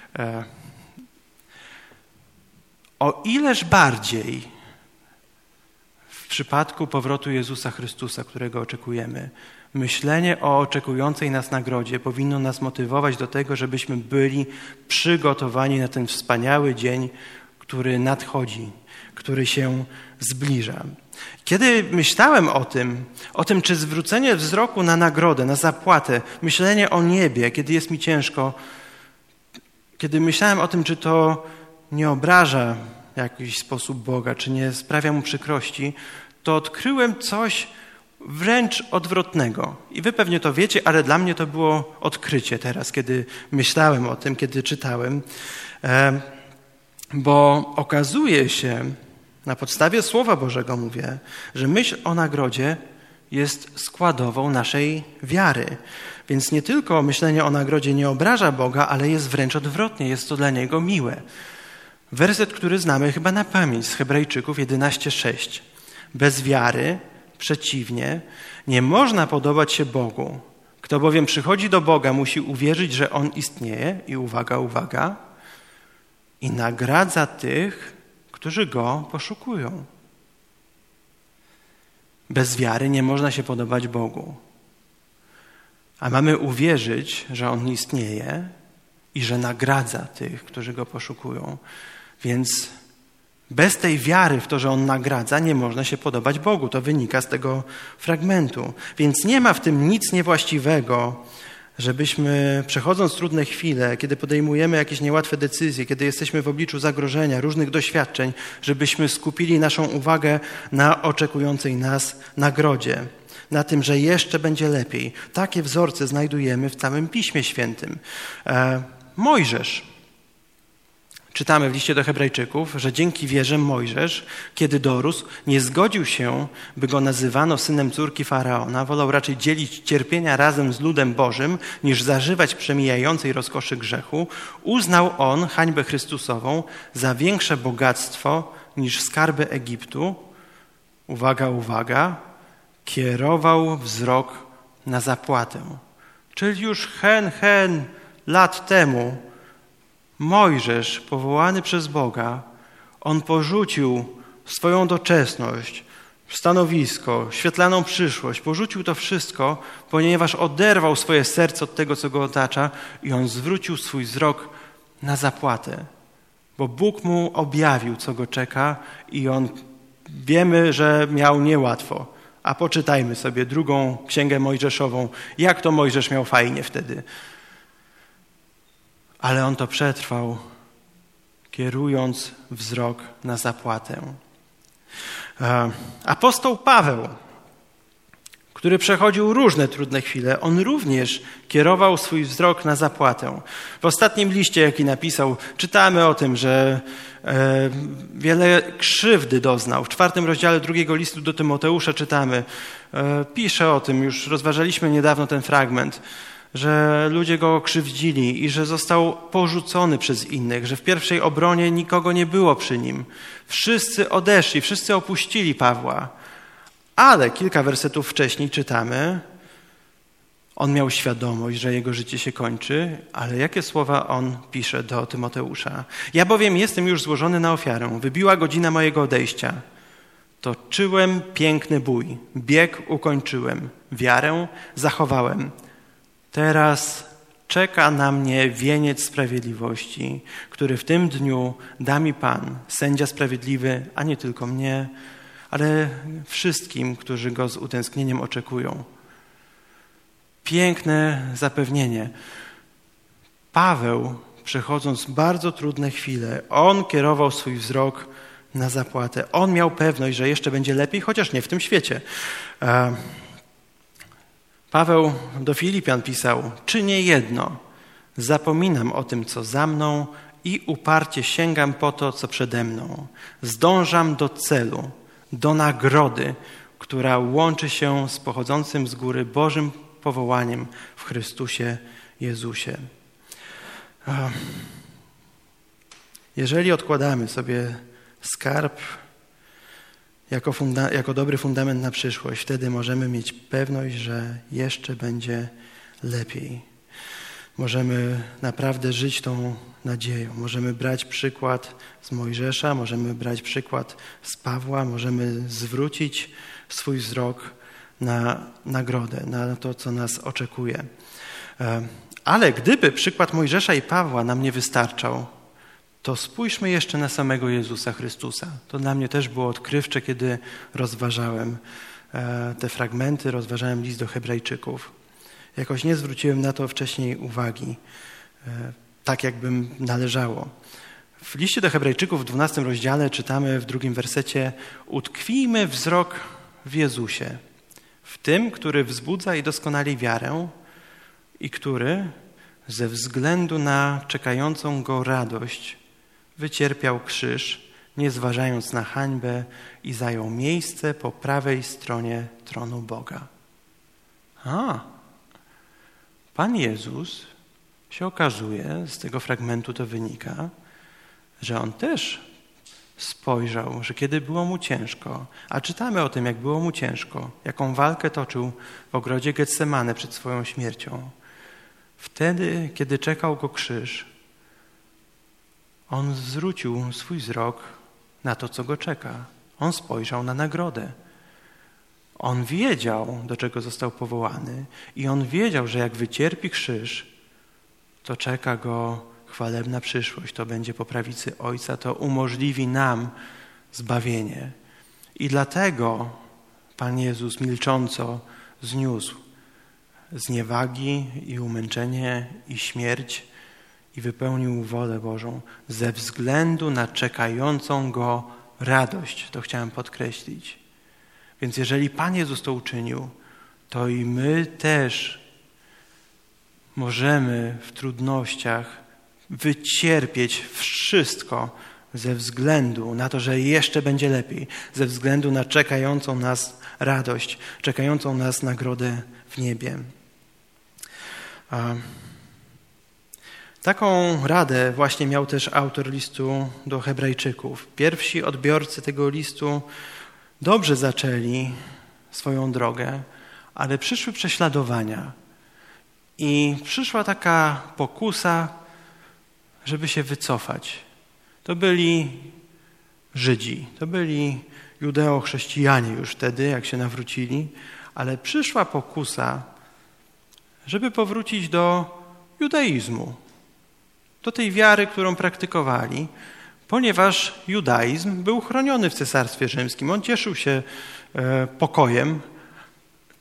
O ileż bardziej w przypadku powrotu Jezusa Chrystusa, którego oczekujemy, myślenie o oczekującej nas nagrodzie powinno nas motywować do tego, żebyśmy byli przygotowani na ten wspaniały dzień, który nadchodzi, który się zbliża. Kiedy myślałem o tym, czy zwrócenie wzroku na nagrodę, na zapłatę, myślenie o niebie, kiedy jest mi ciężko, kiedy myślałem o tym, czy to nie obraża w jakiś sposób Boga, czy nie sprawia mu przykrości, to odkryłem coś wręcz odwrotnego. I wy pewnie to wiecie, ale dla mnie to było odkrycie teraz, kiedy myślałem o tym, kiedy czytałem. Bo okazuje się, na podstawie Słowa Bożego mówię, że myśl o nagrodzie jest składową naszej wiary. Więc nie tylko myślenie o nagrodzie nie obraża Boga, ale jest wręcz odwrotnie, jest to dla Niego miłe. Werset, który znamy chyba na pamięć z Hebrajczyków 11:6. Bez wiary, przeciwnie, nie można podobać się Bogu. Kto bowiem przychodzi do Boga, musi uwierzyć, że On istnieje i uwaga, i nagradza tych, którzy Go poszukują. Bez wiary nie można się podobać Bogu. A mamy uwierzyć, że On istnieje i że nagradza tych, którzy Go poszukują. Więc bez tej wiary w to, że On nagradza, nie można się podobać Bogu. To wynika z tego fragmentu. Więc nie ma w tym nic niewłaściwego, żebyśmy przechodząc trudne chwile, kiedy podejmujemy jakieś niełatwe decyzje, kiedy jesteśmy w obliczu zagrożenia, różnych doświadczeń, żebyśmy skupili naszą uwagę na oczekującej nas nagrodzie, na tym, że jeszcze będzie lepiej. Takie wzorce znajdujemy w całym Piśmie Świętym. Mojżesz. Czytamy w liście do Hebrajczyków, że dzięki wierze Mojżesz, kiedy dorósł, nie zgodził się, by go nazywano synem córki Faraona. Wolał raczej dzielić cierpienia razem z ludem Bożym, niż zażywać przemijającej rozkoszy grzechu. Uznał on hańbę Chrystusową za większe bogactwo niż skarby Egiptu. Uwaga, kierował wzrok na zapłatę. Czyli już lat temu Mojżesz, powołany przez Boga, on porzucił swoją doczesność, stanowisko, świetlaną przyszłość, porzucił to wszystko, ponieważ oderwał swoje serce od tego, co go otacza i on zwrócił swój wzrok na zapłatę. Bo Bóg mu objawił, co go czeka i on wiemy, że miał niełatwo. A poczytajmy sobie 2 Księgę Mojżeszową, jak to Mojżesz miał fajnie wtedy. Ale on to przetrwał, kierując wzrok na zapłatę. Apostoł Paweł który przechodził różne trudne chwile, on również kierował swój wzrok na zapłatę. W ostatnim liście, jaki napisał, czytamy o tym, że wiele krzywdy doznał. W 4 rozdziale 2 listu do Tymoteusza czytamy, pisze o tym, już rozważaliśmy niedawno ten fragment, że ludzie go krzywdzili i że został porzucony przez innych, że w pierwszej obronie nikogo nie było przy nim. Wszyscy odeszli, wszyscy opuścili Pawła. Ale kilka wersetów wcześniej czytamy, on miał świadomość, że jego życie się kończy, ale jakie słowa on pisze do Tymoteusza? Ja bowiem jestem już złożony na ofiarę, wybiła godzina mojego odejścia. Toczyłem piękny bój, bieg ukończyłem, wiarę zachowałem. Teraz czeka na mnie wieniec sprawiedliwości, który w tym dniu da mi Pan, sędzia sprawiedliwy, a nie tylko mnie, ale wszystkim, którzy Go z utęsknieniem oczekują. Piękne zapewnienie. Paweł, przechodząc bardzo trudne chwile, on kierował swój wzrok na zapłatę. On miał pewność, że jeszcze będzie lepiej, chociaż nie w tym świecie. Paweł do Filipian pisał, czynię jedno, zapominam o tym, co za mną i uparcie sięgam po to, co przede mną. Zdążam do celu, do nagrody, która łączy się z pochodzącym z góry Bożym powołaniem w Chrystusie Jezusie. Jeżeli odkładamy sobie skarb jako dobry fundament na przyszłość, wtedy możemy mieć pewność, że jeszcze będzie lepiej. Możemy naprawdę żyć tą nadzieją. Możemy brać przykład z Mojżesza, możemy brać przykład z Pawła, możemy zwrócić swój wzrok na nagrodę, na to, co nas oczekuje. Ale gdyby przykład Mojżesza i Pawła nam nie wystarczał, to spójrzmy jeszcze na samego Jezusa Chrystusa. To dla mnie też było odkrywcze, kiedy rozważałem te fragmenty, rozważałem list do Hebrajczyków. Jakoś nie zwróciłem na to wcześniej uwagi, tak jakbym należało. W liście do Hebrajczyków w 12 rozdziale czytamy w 2 wersecie: utkwijmy wzrok w Jezusie, w tym, który wzbudza i doskonali wiarę i który ze względu na czekającą go radość wycierpiał krzyż, nie zważając na hańbę i zajął miejsce po prawej stronie tronu Boga. Pan Jezus się okazuje, z tego fragmentu to wynika, że On też spojrzał, że kiedy było Mu ciężko, a czytamy o tym, jak było Mu ciężko, jaką walkę toczył w ogrodzie Getsemane przed swoją śmiercią. Wtedy, kiedy czekał Go krzyż, On zwrócił swój wzrok na to, co Go czeka. On spojrzał na nagrodę. On wiedział, do czego został powołany i On wiedział, że jak wycierpi krzyż, to czeka Go chwalebna przyszłość. To będzie po prawicy Ojca, to umożliwi nam zbawienie. I dlatego Pan Jezus milcząco zniósł zniewagi i umęczenie i śmierć i wypełnił wolę Bożą ze względu na czekającą Go radość. To chciałem podkreślić. Więc jeżeli Pan Jezus to uczynił, to i my też możemy w trudnościach wycierpieć wszystko ze względu na to, że jeszcze będzie lepiej, ze względu na czekającą nas radość, czekającą nas nagrodę w niebie. Taką radę właśnie miał też autor listu do Hebrajczyków. Pierwsi odbiorcy tego listu dobrze zaczęli swoją drogę, ale przyszły prześladowania i przyszła taka pokusa, żeby się wycofać. To byli Żydzi, to byli judeo-chrześcijanie już wtedy, jak się nawrócili, ale przyszła pokusa, żeby powrócić do judaizmu, do tej wiary, którą praktykowali, ponieważ judaizm był chroniony w Cesarstwie Rzymskim. On cieszył się pokojem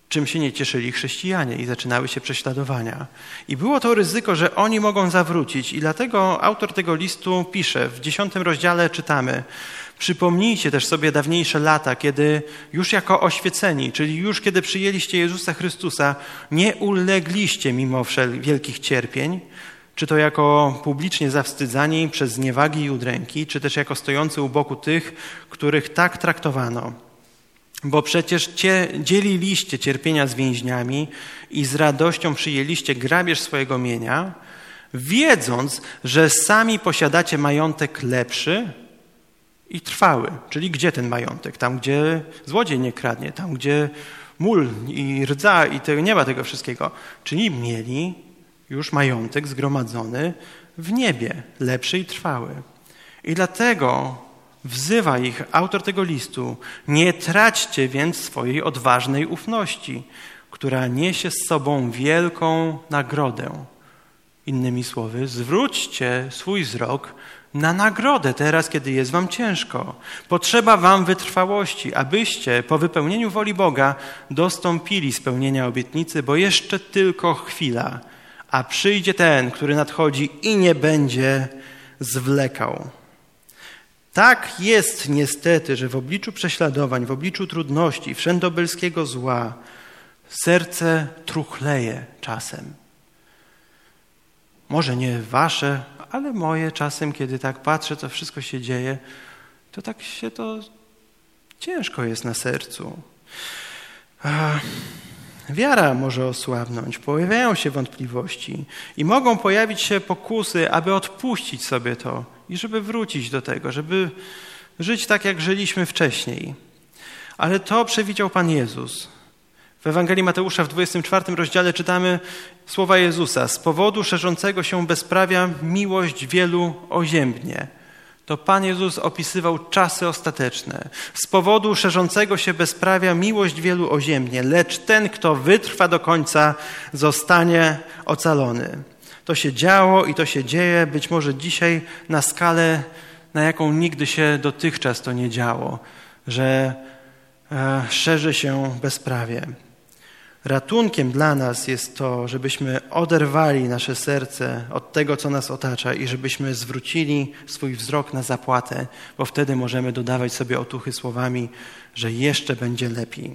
czym się nie cieszyli chrześcijanie i zaczynały się prześladowania. I było to ryzyko, że oni mogą zawrócić i dlatego autor tego listu pisze, w 10 rozdziale czytamy: przypomnijcie też sobie dawniejsze lata, kiedy już jako oświeceni, czyli już kiedy przyjęliście Jezusa Chrystusa, nie ulegliście mimo wielkich cierpień, czy to jako publicznie zawstydzani przez zniewagi i udręki, czy też jako stojący u boku tych, których tak traktowano. Bo przecież dzieliliście cierpienia z więźniami i z radością przyjęliście grabież swojego mienia, wiedząc, że sami posiadacie majątek lepszy i trwały. Czyli gdzie ten majątek? Tam, gdzie złodziej nie kradnie, tam, gdzie mól i rdza i nie ma tego wszystkiego. Czyli mieli już majątek zgromadzony w niebie, lepszy i trwały. I dlatego wzywa ich autor tego listu: nie traćcie więc swojej odważnej ufności, która niesie z sobą wielką nagrodę. Innymi słowy, zwróćcie swój wzrok na nagrodę teraz, kiedy jest wam ciężko. Potrzeba wam wytrwałości, abyście po wypełnieniu woli Boga dostąpili spełnienia obietnicy, bo jeszcze tylko chwila, a przyjdzie ten, który nadchodzi i nie będzie zwlekał. Tak jest niestety, że w obliczu prześladowań, w obliczu trudności, wszędobylskiego zła, serce truchleje czasem. Może nie wasze, ale moje czasem, kiedy tak patrzę, co wszystko się dzieje, to tak się to ciężko jest na sercu. Wiara może osłabnąć, pojawiają się wątpliwości i mogą pojawić się pokusy, aby odpuścić sobie to i żeby wrócić do tego, żeby żyć tak, jak żyliśmy wcześniej. Ale to przewidział Pan Jezus. W Ewangelii Mateusza w 24 rozdziale czytamy słowa Jezusa: z powodu szerzącego się bezprawia miłość wielu oziębnie. To Pan Jezus opisywał czasy ostateczne. Z powodu szerzącego się bezprawia miłość wielu oziębnie, lecz ten, kto wytrwa do końca, zostanie ocalony. To się działo i to się dzieje być może dzisiaj na skalę, na jaką nigdy się dotychczas to nie działo, że szerzy się bezprawie. Ratunkiem dla nas jest to, żebyśmy oderwali nasze serce od tego, co nas otacza i żebyśmy zwrócili swój wzrok na zapłatę, bo wtedy możemy dodawać sobie otuchy słowami, że jeszcze będzie lepiej.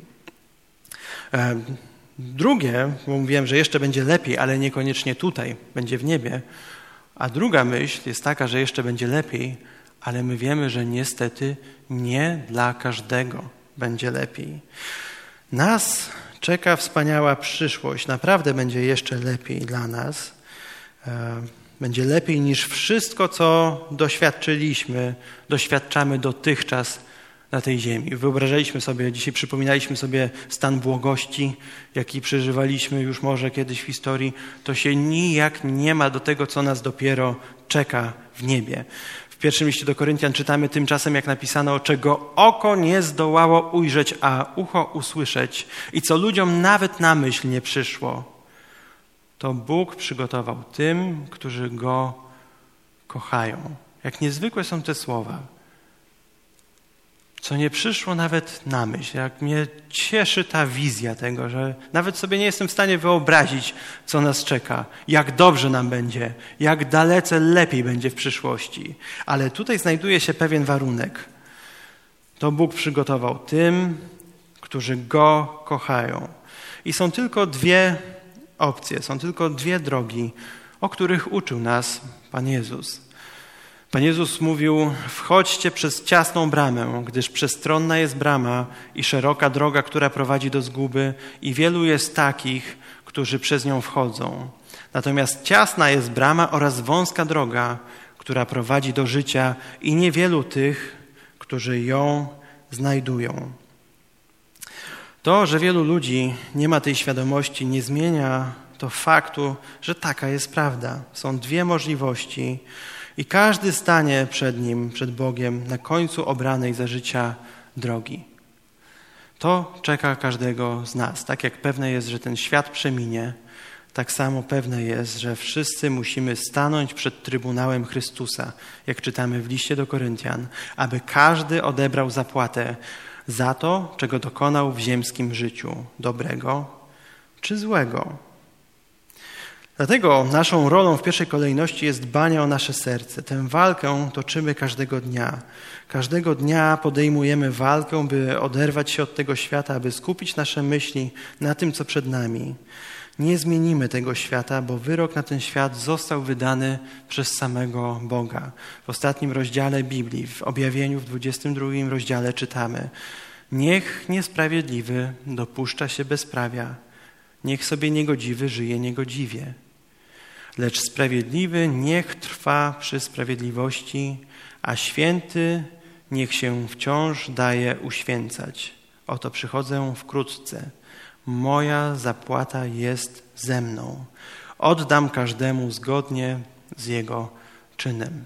Drugie, bo mówiłem, że jeszcze będzie lepiej, ale niekoniecznie tutaj, będzie w niebie. A druga myśl jest taka, że jeszcze będzie lepiej, ale my wiemy, że niestety nie dla każdego będzie lepiej. Nas czeka wspaniała przyszłość. Naprawdę będzie jeszcze lepiej dla nas. Będzie lepiej niż wszystko, co doświadczamy dotychczas na tej ziemi. Wyobrażaliśmy sobie, dzisiaj przypominaliśmy sobie stan błogości, jaki przeżywaliśmy już może kiedyś w historii. To się nijak nie ma do tego, co nas dopiero czeka w niebie. W pierwszym liście do Koryntian czytamy tymczasem, jak napisano, czego oko nie zdołało ujrzeć, a ucho usłyszeć i co ludziom nawet na myśl nie przyszło. To Bóg przygotował tym, którzy Go kochają. Jak niezwykłe są te słowa. Co nie przyszło nawet na myśl. Jak mnie cieszy ta wizja tego, że nawet sobie nie jestem w stanie wyobrazić, co nas czeka, jak dobrze nam będzie, jak dalece lepiej będzie w przyszłości. Ale tutaj znajduje się pewien warunek. To Bóg przygotował tym, którzy Go kochają. I są tylko dwie opcje, są tylko dwie drogi, o których uczył nas Pan Jezus. Pan Jezus mówił: wchodźcie przez ciasną bramę, gdyż przestronna jest brama i szeroka droga, która prowadzi do zguby i wielu jest takich, którzy przez nią wchodzą. Natomiast ciasna jest brama oraz wąska droga, która prowadzi do życia i niewielu tych, którzy ją znajdują. To, że wielu ludzi nie ma tej świadomości, nie zmienia to faktu, że taka jest prawda. Są dwie możliwości i każdy stanie przed Nim, przed Bogiem, na końcu obranej za życia drogi. To czeka każdego z nas. Tak jak pewne jest, że ten świat przeminie, tak samo pewne jest, że wszyscy musimy stanąć przed Trybunałem Chrystusa, jak czytamy w liście do Koryntian, aby każdy odebrał zapłatę za to, czego dokonał w ziemskim życiu, dobrego czy złego. Dlatego naszą rolą w pierwszej kolejności jest dbanie o nasze serce. Tę walkę toczymy każdego dnia. Każdego dnia podejmujemy walkę, by oderwać się od tego świata, aby skupić nasze myśli na tym, co przed nami. Nie zmienimy tego świata, bo wyrok na ten świat został wydany przez samego Boga. W ostatnim rozdziale Biblii, w Objawieniu, w 22 rozdziale czytamy: niech niesprawiedliwy dopuszcza się bezprawia, niech sobie niegodziwy żyje niegodziwie. Lecz sprawiedliwy niech trwa przy sprawiedliwości, a święty niech się wciąż daje uświęcać. Oto przychodzę wkrótce. Moja zapłata jest ze mną. Oddam każdemu zgodnie z jego czynem.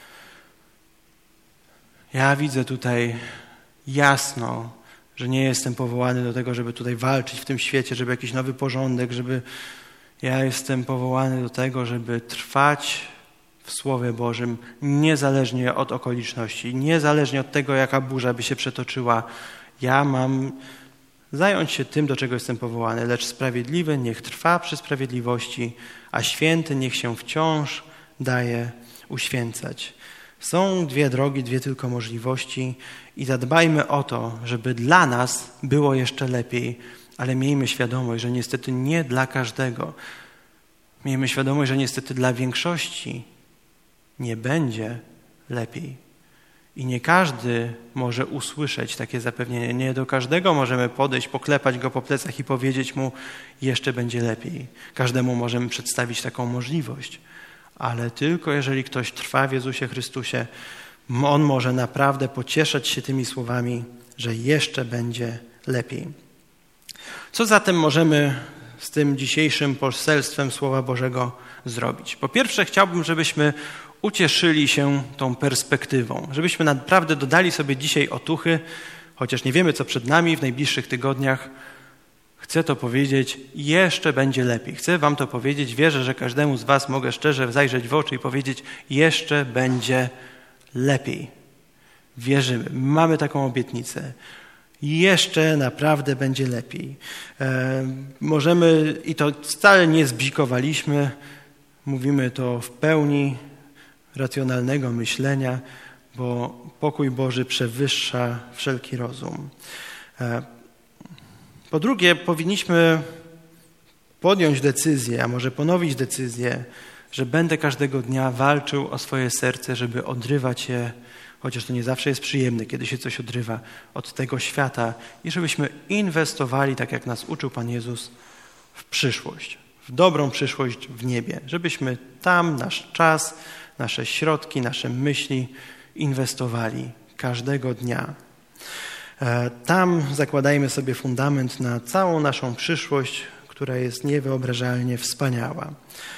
Ja widzę tutaj jasno, że nie jestem powołany do tego, żeby tutaj walczyć w tym świecie, żeby jakiś nowy porządek, ja jestem powołany do tego, żeby trwać w Słowie Bożym niezależnie od okoliczności, niezależnie od tego, jaka burza by się przetoczyła. Ja mam zająć się tym, do czego jestem powołany. Lecz sprawiedliwy niech trwa przy sprawiedliwości, a święty niech się wciąż daje uświęcać. Są dwie drogi, dwie tylko możliwości i zadbajmy o to, żeby dla nas było jeszcze lepiej, ale miejmy świadomość, że niestety nie dla każdego. Miejmy świadomość, że niestety dla większości nie będzie lepiej. I nie każdy może usłyszeć takie zapewnienie. Nie do każdego możemy podejść, poklepać go po plecach i powiedzieć mu: jeszcze będzie lepiej. Każdemu możemy przedstawić taką możliwość. Ale tylko jeżeli ktoś trwa w Jezusie Chrystusie, on może naprawdę pocieszać się tymi słowami, że jeszcze będzie lepiej. Co zatem możemy z tym dzisiejszym poselstwem Słowa Bożego zrobić? Po pierwsze, chciałbym, żebyśmy ucieszyli się tą perspektywą, żebyśmy naprawdę dodali sobie dzisiaj otuchy, chociaż nie wiemy, co przed nami w najbliższych tygodniach. Chcę to powiedzieć, jeszcze będzie lepiej. Chcę wam to powiedzieć, wierzę, że każdemu z was mogę szczerze zajrzeć w oczy i powiedzieć: jeszcze będzie lepiej. Wierzymy, mamy taką obietnicę. Jeszcze naprawdę będzie lepiej. Możemy, i to wcale nie zbzikowaliśmy, mówimy to w pełni racjonalnego myślenia, bo pokój Boży przewyższa wszelki rozum. Po drugie, powinniśmy podjąć decyzję, a może ponowić decyzję, że będę każdego dnia walczył o swoje serce, żeby odrywać je, chociaż to nie zawsze jest przyjemne, kiedy się coś odrywa, od tego świata i żebyśmy inwestowali, tak jak nas uczył Pan Jezus, w przyszłość, w dobrą przyszłość w niebie, żebyśmy tam nasz czas, nasze środki, nasze myśli inwestowali każdego dnia. Tam zakładajmy sobie fundament na całą naszą przyszłość, która jest niewyobrażalnie wspaniała.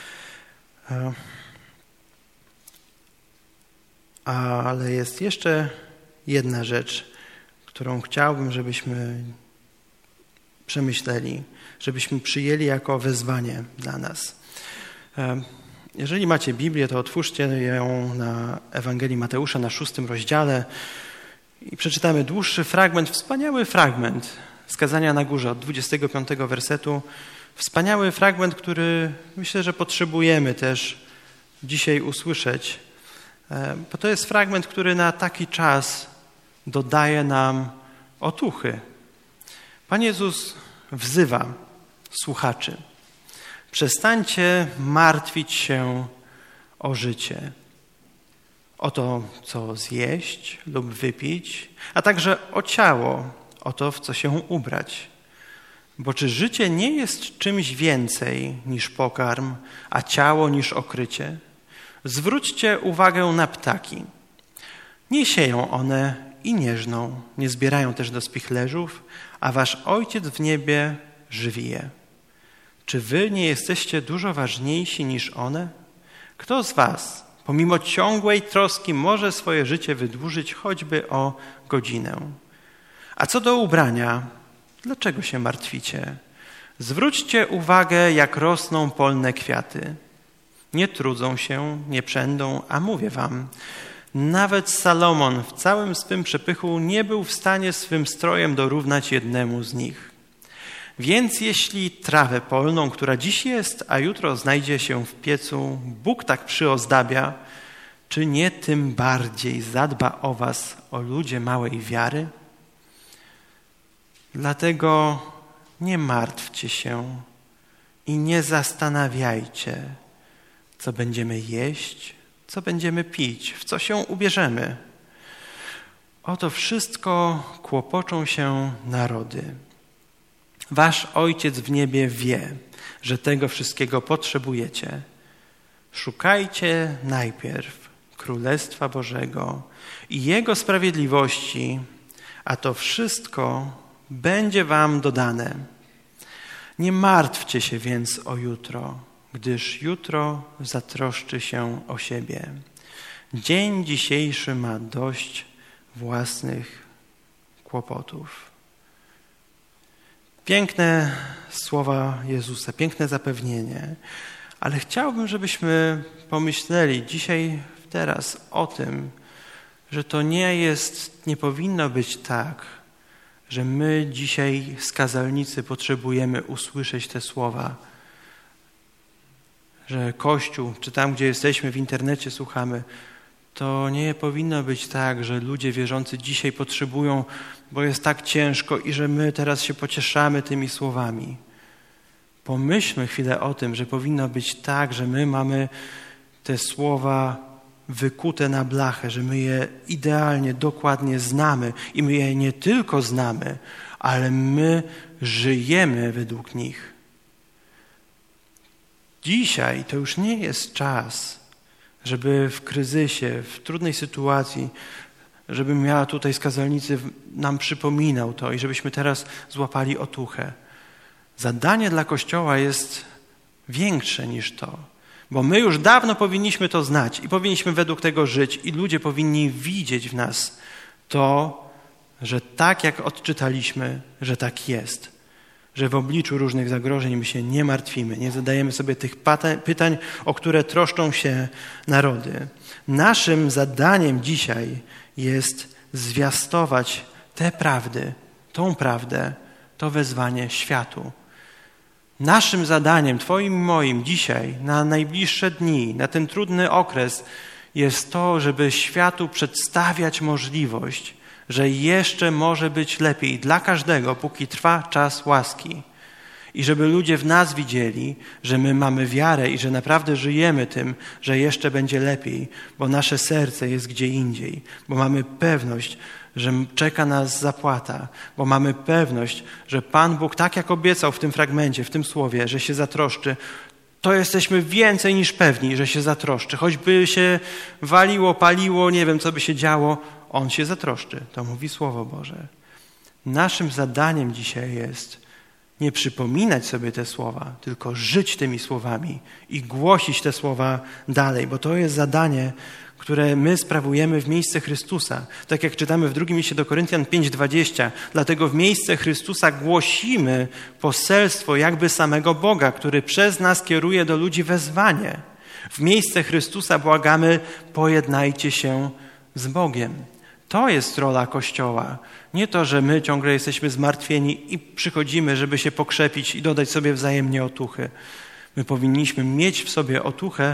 Ale jest jeszcze jedna rzecz, którą chciałbym, żebyśmy przemyśleli, żebyśmy przyjęli jako wezwanie dla nas. Jeżeli macie Biblię, to otwórzcie ją na Ewangelii Mateusza na 6 rozdziale i przeczytamy dłuższy fragment, wspaniały fragment z Kazania na Górze od 25 wersetu. Wspaniały fragment, który myślę, że potrzebujemy też dzisiaj usłyszeć, bo to jest fragment, który na taki czas dodaje nam otuchy. Pan Jezus wzywa słuchaczy: przestańcie martwić się o życie, o to, co zjeść lub wypić, a także o ciało, o to, w co się ubrać. Bo czy życie nie jest czymś więcej niż pokarm, a ciało niż okrycie? Zwróćcie uwagę na ptaki. Nie sieją one i nie żną, nie zbierają też do spichlerzów, a wasz Ojciec w niebie żywi je. Czy wy nie jesteście dużo ważniejsi niż one? Kto z was, pomimo ciągłej troski, może swoje życie wydłużyć choćby o godzinę? A co do ubrania, dlaczego się martwicie? Zwróćcie uwagę, jak rosną polne kwiaty. Nie trudzą się, nie przędą, a mówię wam, Nawet Salomon w całym swym przepychu nie był w stanie swym strojem dorównać jednemu z nich. Więc jeśli trawę polną, która dziś jest, a jutro znajdzie się w piecu, Bóg tak przyozdabia, czy nie tym bardziej zadba o was, o ludzie małej wiary? Dlatego nie martwcie się i nie zastanawiajcie, co będziemy jeść, co będziemy pić, w co się ubierzemy. O to wszystko kłopoczą się narody. Wasz Ojciec w niebie wie, że tego wszystkiego potrzebujecie. Szukajcie najpierw Królestwa Bożego i Jego sprawiedliwości, a to wszystko będzie wam dodane. Nie martwcie się więc o jutro, gdyż jutro zatroszczy się o siebie. Dzień dzisiejszy ma dość własnych kłopotów. Piękne słowa Jezusa, piękne zapewnienie, ale chciałbym, żebyśmy pomyśleli dzisiaj, teraz o tym, że to nie powinno być tak, że my dzisiaj z kazalnicy potrzebujemy usłyszeć te słowa, że Kościół, czy tam, gdzie jesteśmy w internecie słuchamy, to nie powinno być tak, że ludzie wierzący dzisiaj potrzebują, bo jest tak ciężko i że my teraz się pocieszamy tymi słowami. Pomyślmy chwilę o tym, że powinno być tak, że my mamy te słowa wykute na blachę, że my je idealnie, dokładnie znamy i my je nie tylko znamy, ale my żyjemy według nich. Dzisiaj to już nie jest czas, żeby w kryzysie, w trudnej sytuacji, żebym ja tutaj z kazalnicy nam przypominał to i żebyśmy teraz złapali otuchę. Zadanie dla Kościoła jest większe niż to, bo my już dawno powinniśmy to znać i powinniśmy według tego żyć i ludzie powinni widzieć w nas to, że tak jak odczytaliśmy, że tak jest, że w obliczu różnych zagrożeń my się nie martwimy, nie zadajemy sobie tych pytań, o które troszczą się narody. Naszym zadaniem dzisiaj jest zwiastować te prawdy, tą prawdę, to wezwanie światu. Naszym zadaniem, twoim i moim dzisiaj, na najbliższe dni, na ten trudny okres jest to, żeby światu przedstawiać możliwość, że jeszcze może być lepiej dla każdego, póki trwa czas łaski. I żeby ludzie w nas widzieli, że my mamy wiarę i że naprawdę żyjemy tym, że jeszcze będzie lepiej, bo nasze serce jest gdzie indziej, bo mamy pewność, że czeka nas zapłata, bo mamy pewność, że Pan Bóg, tak jak obiecał w tym fragmencie, w tym słowie, że się zatroszczy, to jesteśmy więcej niż pewni, że się zatroszczy. Choćby się waliło, paliło, nie wiem, co by się działo, On się zatroszczy. To mówi Słowo Boże. Naszym zadaniem dzisiaj jest nie przypominać sobie te słowa, tylko żyć tymi słowami i głosić te słowa dalej, bo to jest zadanie, które my sprawujemy w miejsce Chrystusa. Tak jak czytamy w 2 liście do Koryntian 5:20. Dlatego w miejsce Chrystusa głosimy poselstwo jakby samego Boga, który przez nas kieruje do ludzi wezwanie. W miejsce Chrystusa błagamy, pojednajcie się z Bogiem. To jest rola Kościoła. Nie to, że my ciągle jesteśmy zmartwieni i przychodzimy, żeby się pokrzepić i dodać sobie wzajemnie otuchy. My powinniśmy mieć w sobie otuchę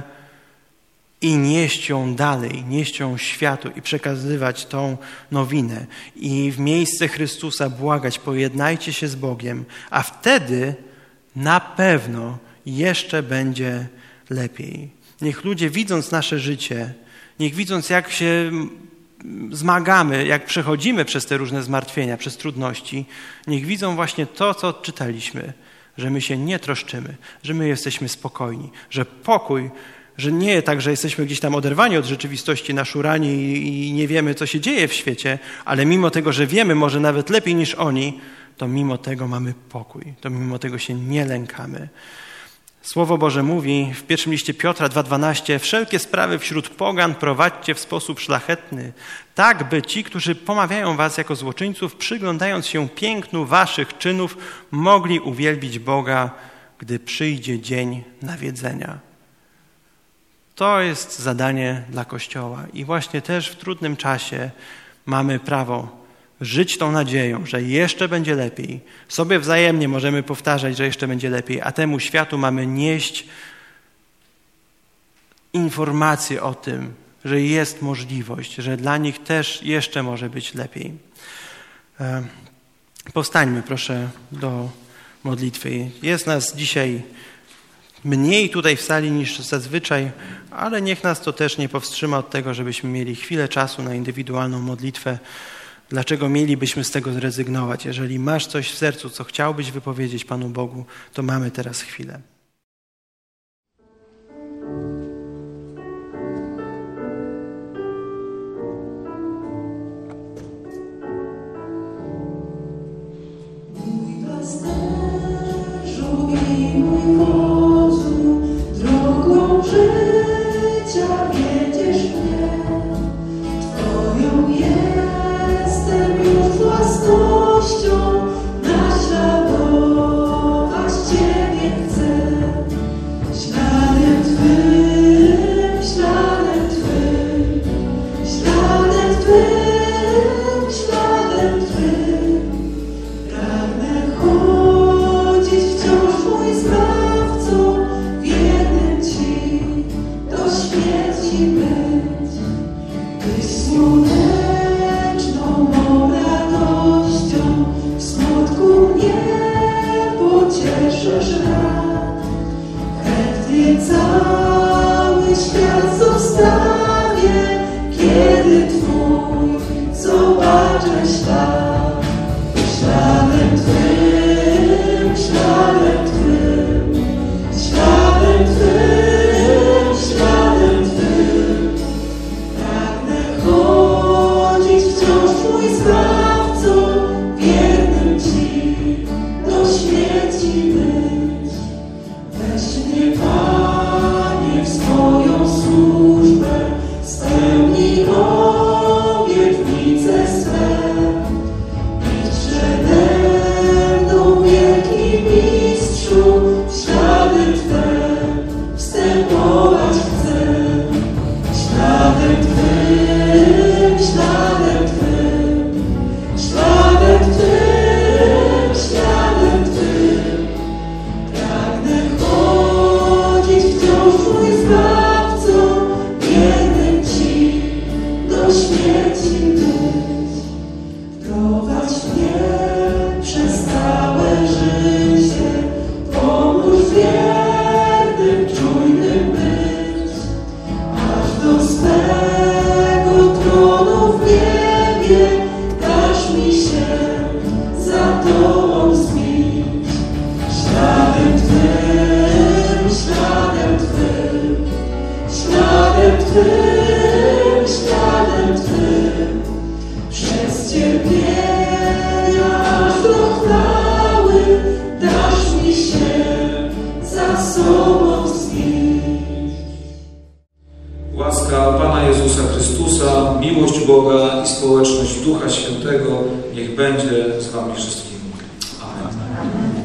i nieść ją dalej, nieść ją światu i przekazywać tą nowinę. I w miejsce Chrystusa błagać, pojednajcie się z Bogiem, a wtedy na pewno jeszcze będzie lepiej. Niech ludzie, widząc nasze życie, niech widząc, jak się zmagamy, jak przechodzimy przez te różne zmartwienia, przez trudności, niech widzą właśnie to, co odczytaliśmy, że my się nie troszczymy, że my jesteśmy spokojni, że pokój, że nie tak, że jesteśmy gdzieś tam oderwani od rzeczywistości, naszurani i nie wiemy, co się dzieje w świecie, ale mimo tego, że wiemy może nawet lepiej niż oni, to mimo tego mamy pokój, to mimo tego się nie lękamy. Słowo Boże mówi w 1 liście Piotra 2:12: wszelkie sprawy wśród pogan prowadźcie w sposób szlachetny, tak by ci, którzy pomawiają was jako złoczyńców, przyglądając się pięknu waszych czynów, mogli uwielbić Boga, gdy przyjdzie dzień nawiedzenia. To jest zadanie dla Kościoła i właśnie też w trudnym czasie mamy prawo żyć tą nadzieją, że jeszcze będzie lepiej. Sobie wzajemnie możemy powtarzać, że jeszcze będzie lepiej, a temu światu mamy nieść informacje o tym, że jest możliwość, że dla nich też jeszcze może być lepiej. Powstańmy proszę do modlitwy. Jest nas dzisiaj mniej tutaj w sali niż zazwyczaj, ale niech nas to też nie powstrzyma od tego, żebyśmy mieli chwilę czasu na indywidualną modlitwę. Dlaczego mielibyśmy z tego zrezygnować? Jeżeli masz coś w sercu, co chciałbyś wypowiedzieć Panu Bogu, to mamy teraz chwilę. Drogą życia wiedziesz mnie, Twoją jestem już własnością, naśladować Ciebie chcę. Śladem Twym, śladem Twym, śladem Twym, śladem Twym, pragnę chodzić wciąż mój Zbawcą, wiernym Ci do śmierci być. Byś słoneczną mą radością w smutku mnie pocieszysz rad. Chętnie cały świat zostawię, kiedy Twój zobaczę ślad. Śladem Twym, śladem Twym, śladem Twym, śladem Twym, pragnę chodzić wciąż mój Zbawcą, wiernym Ci do śmierci być. Weź mnie, Panie, w swoją służbę, spełnij obietnice swe. Idź przede mną, wielki Mistrzu, w ślady Twe wstępować chcę. Śladem Twym, śladem Twym, śladem Twym, śladem Twym, pragnę chodzić wciąż mój Zbawcą, wiernym Ci do śmierci być. Prowadź mnie przez całe życie, pomóż wiernym, czujnym być, aż do swego tronu w niebie dasz mi się za Tobą zbić. Śladem Twym, śladem Twym, śladem Twym, śladem Twym, przez cierpienia aż do chwały dasz mi się za sobą zbić. Łaska Pana Jezusa Chrystusa, miłość Boga i społeczność Ducha Świętego niech będzie z Wami wszystkimi. Amen.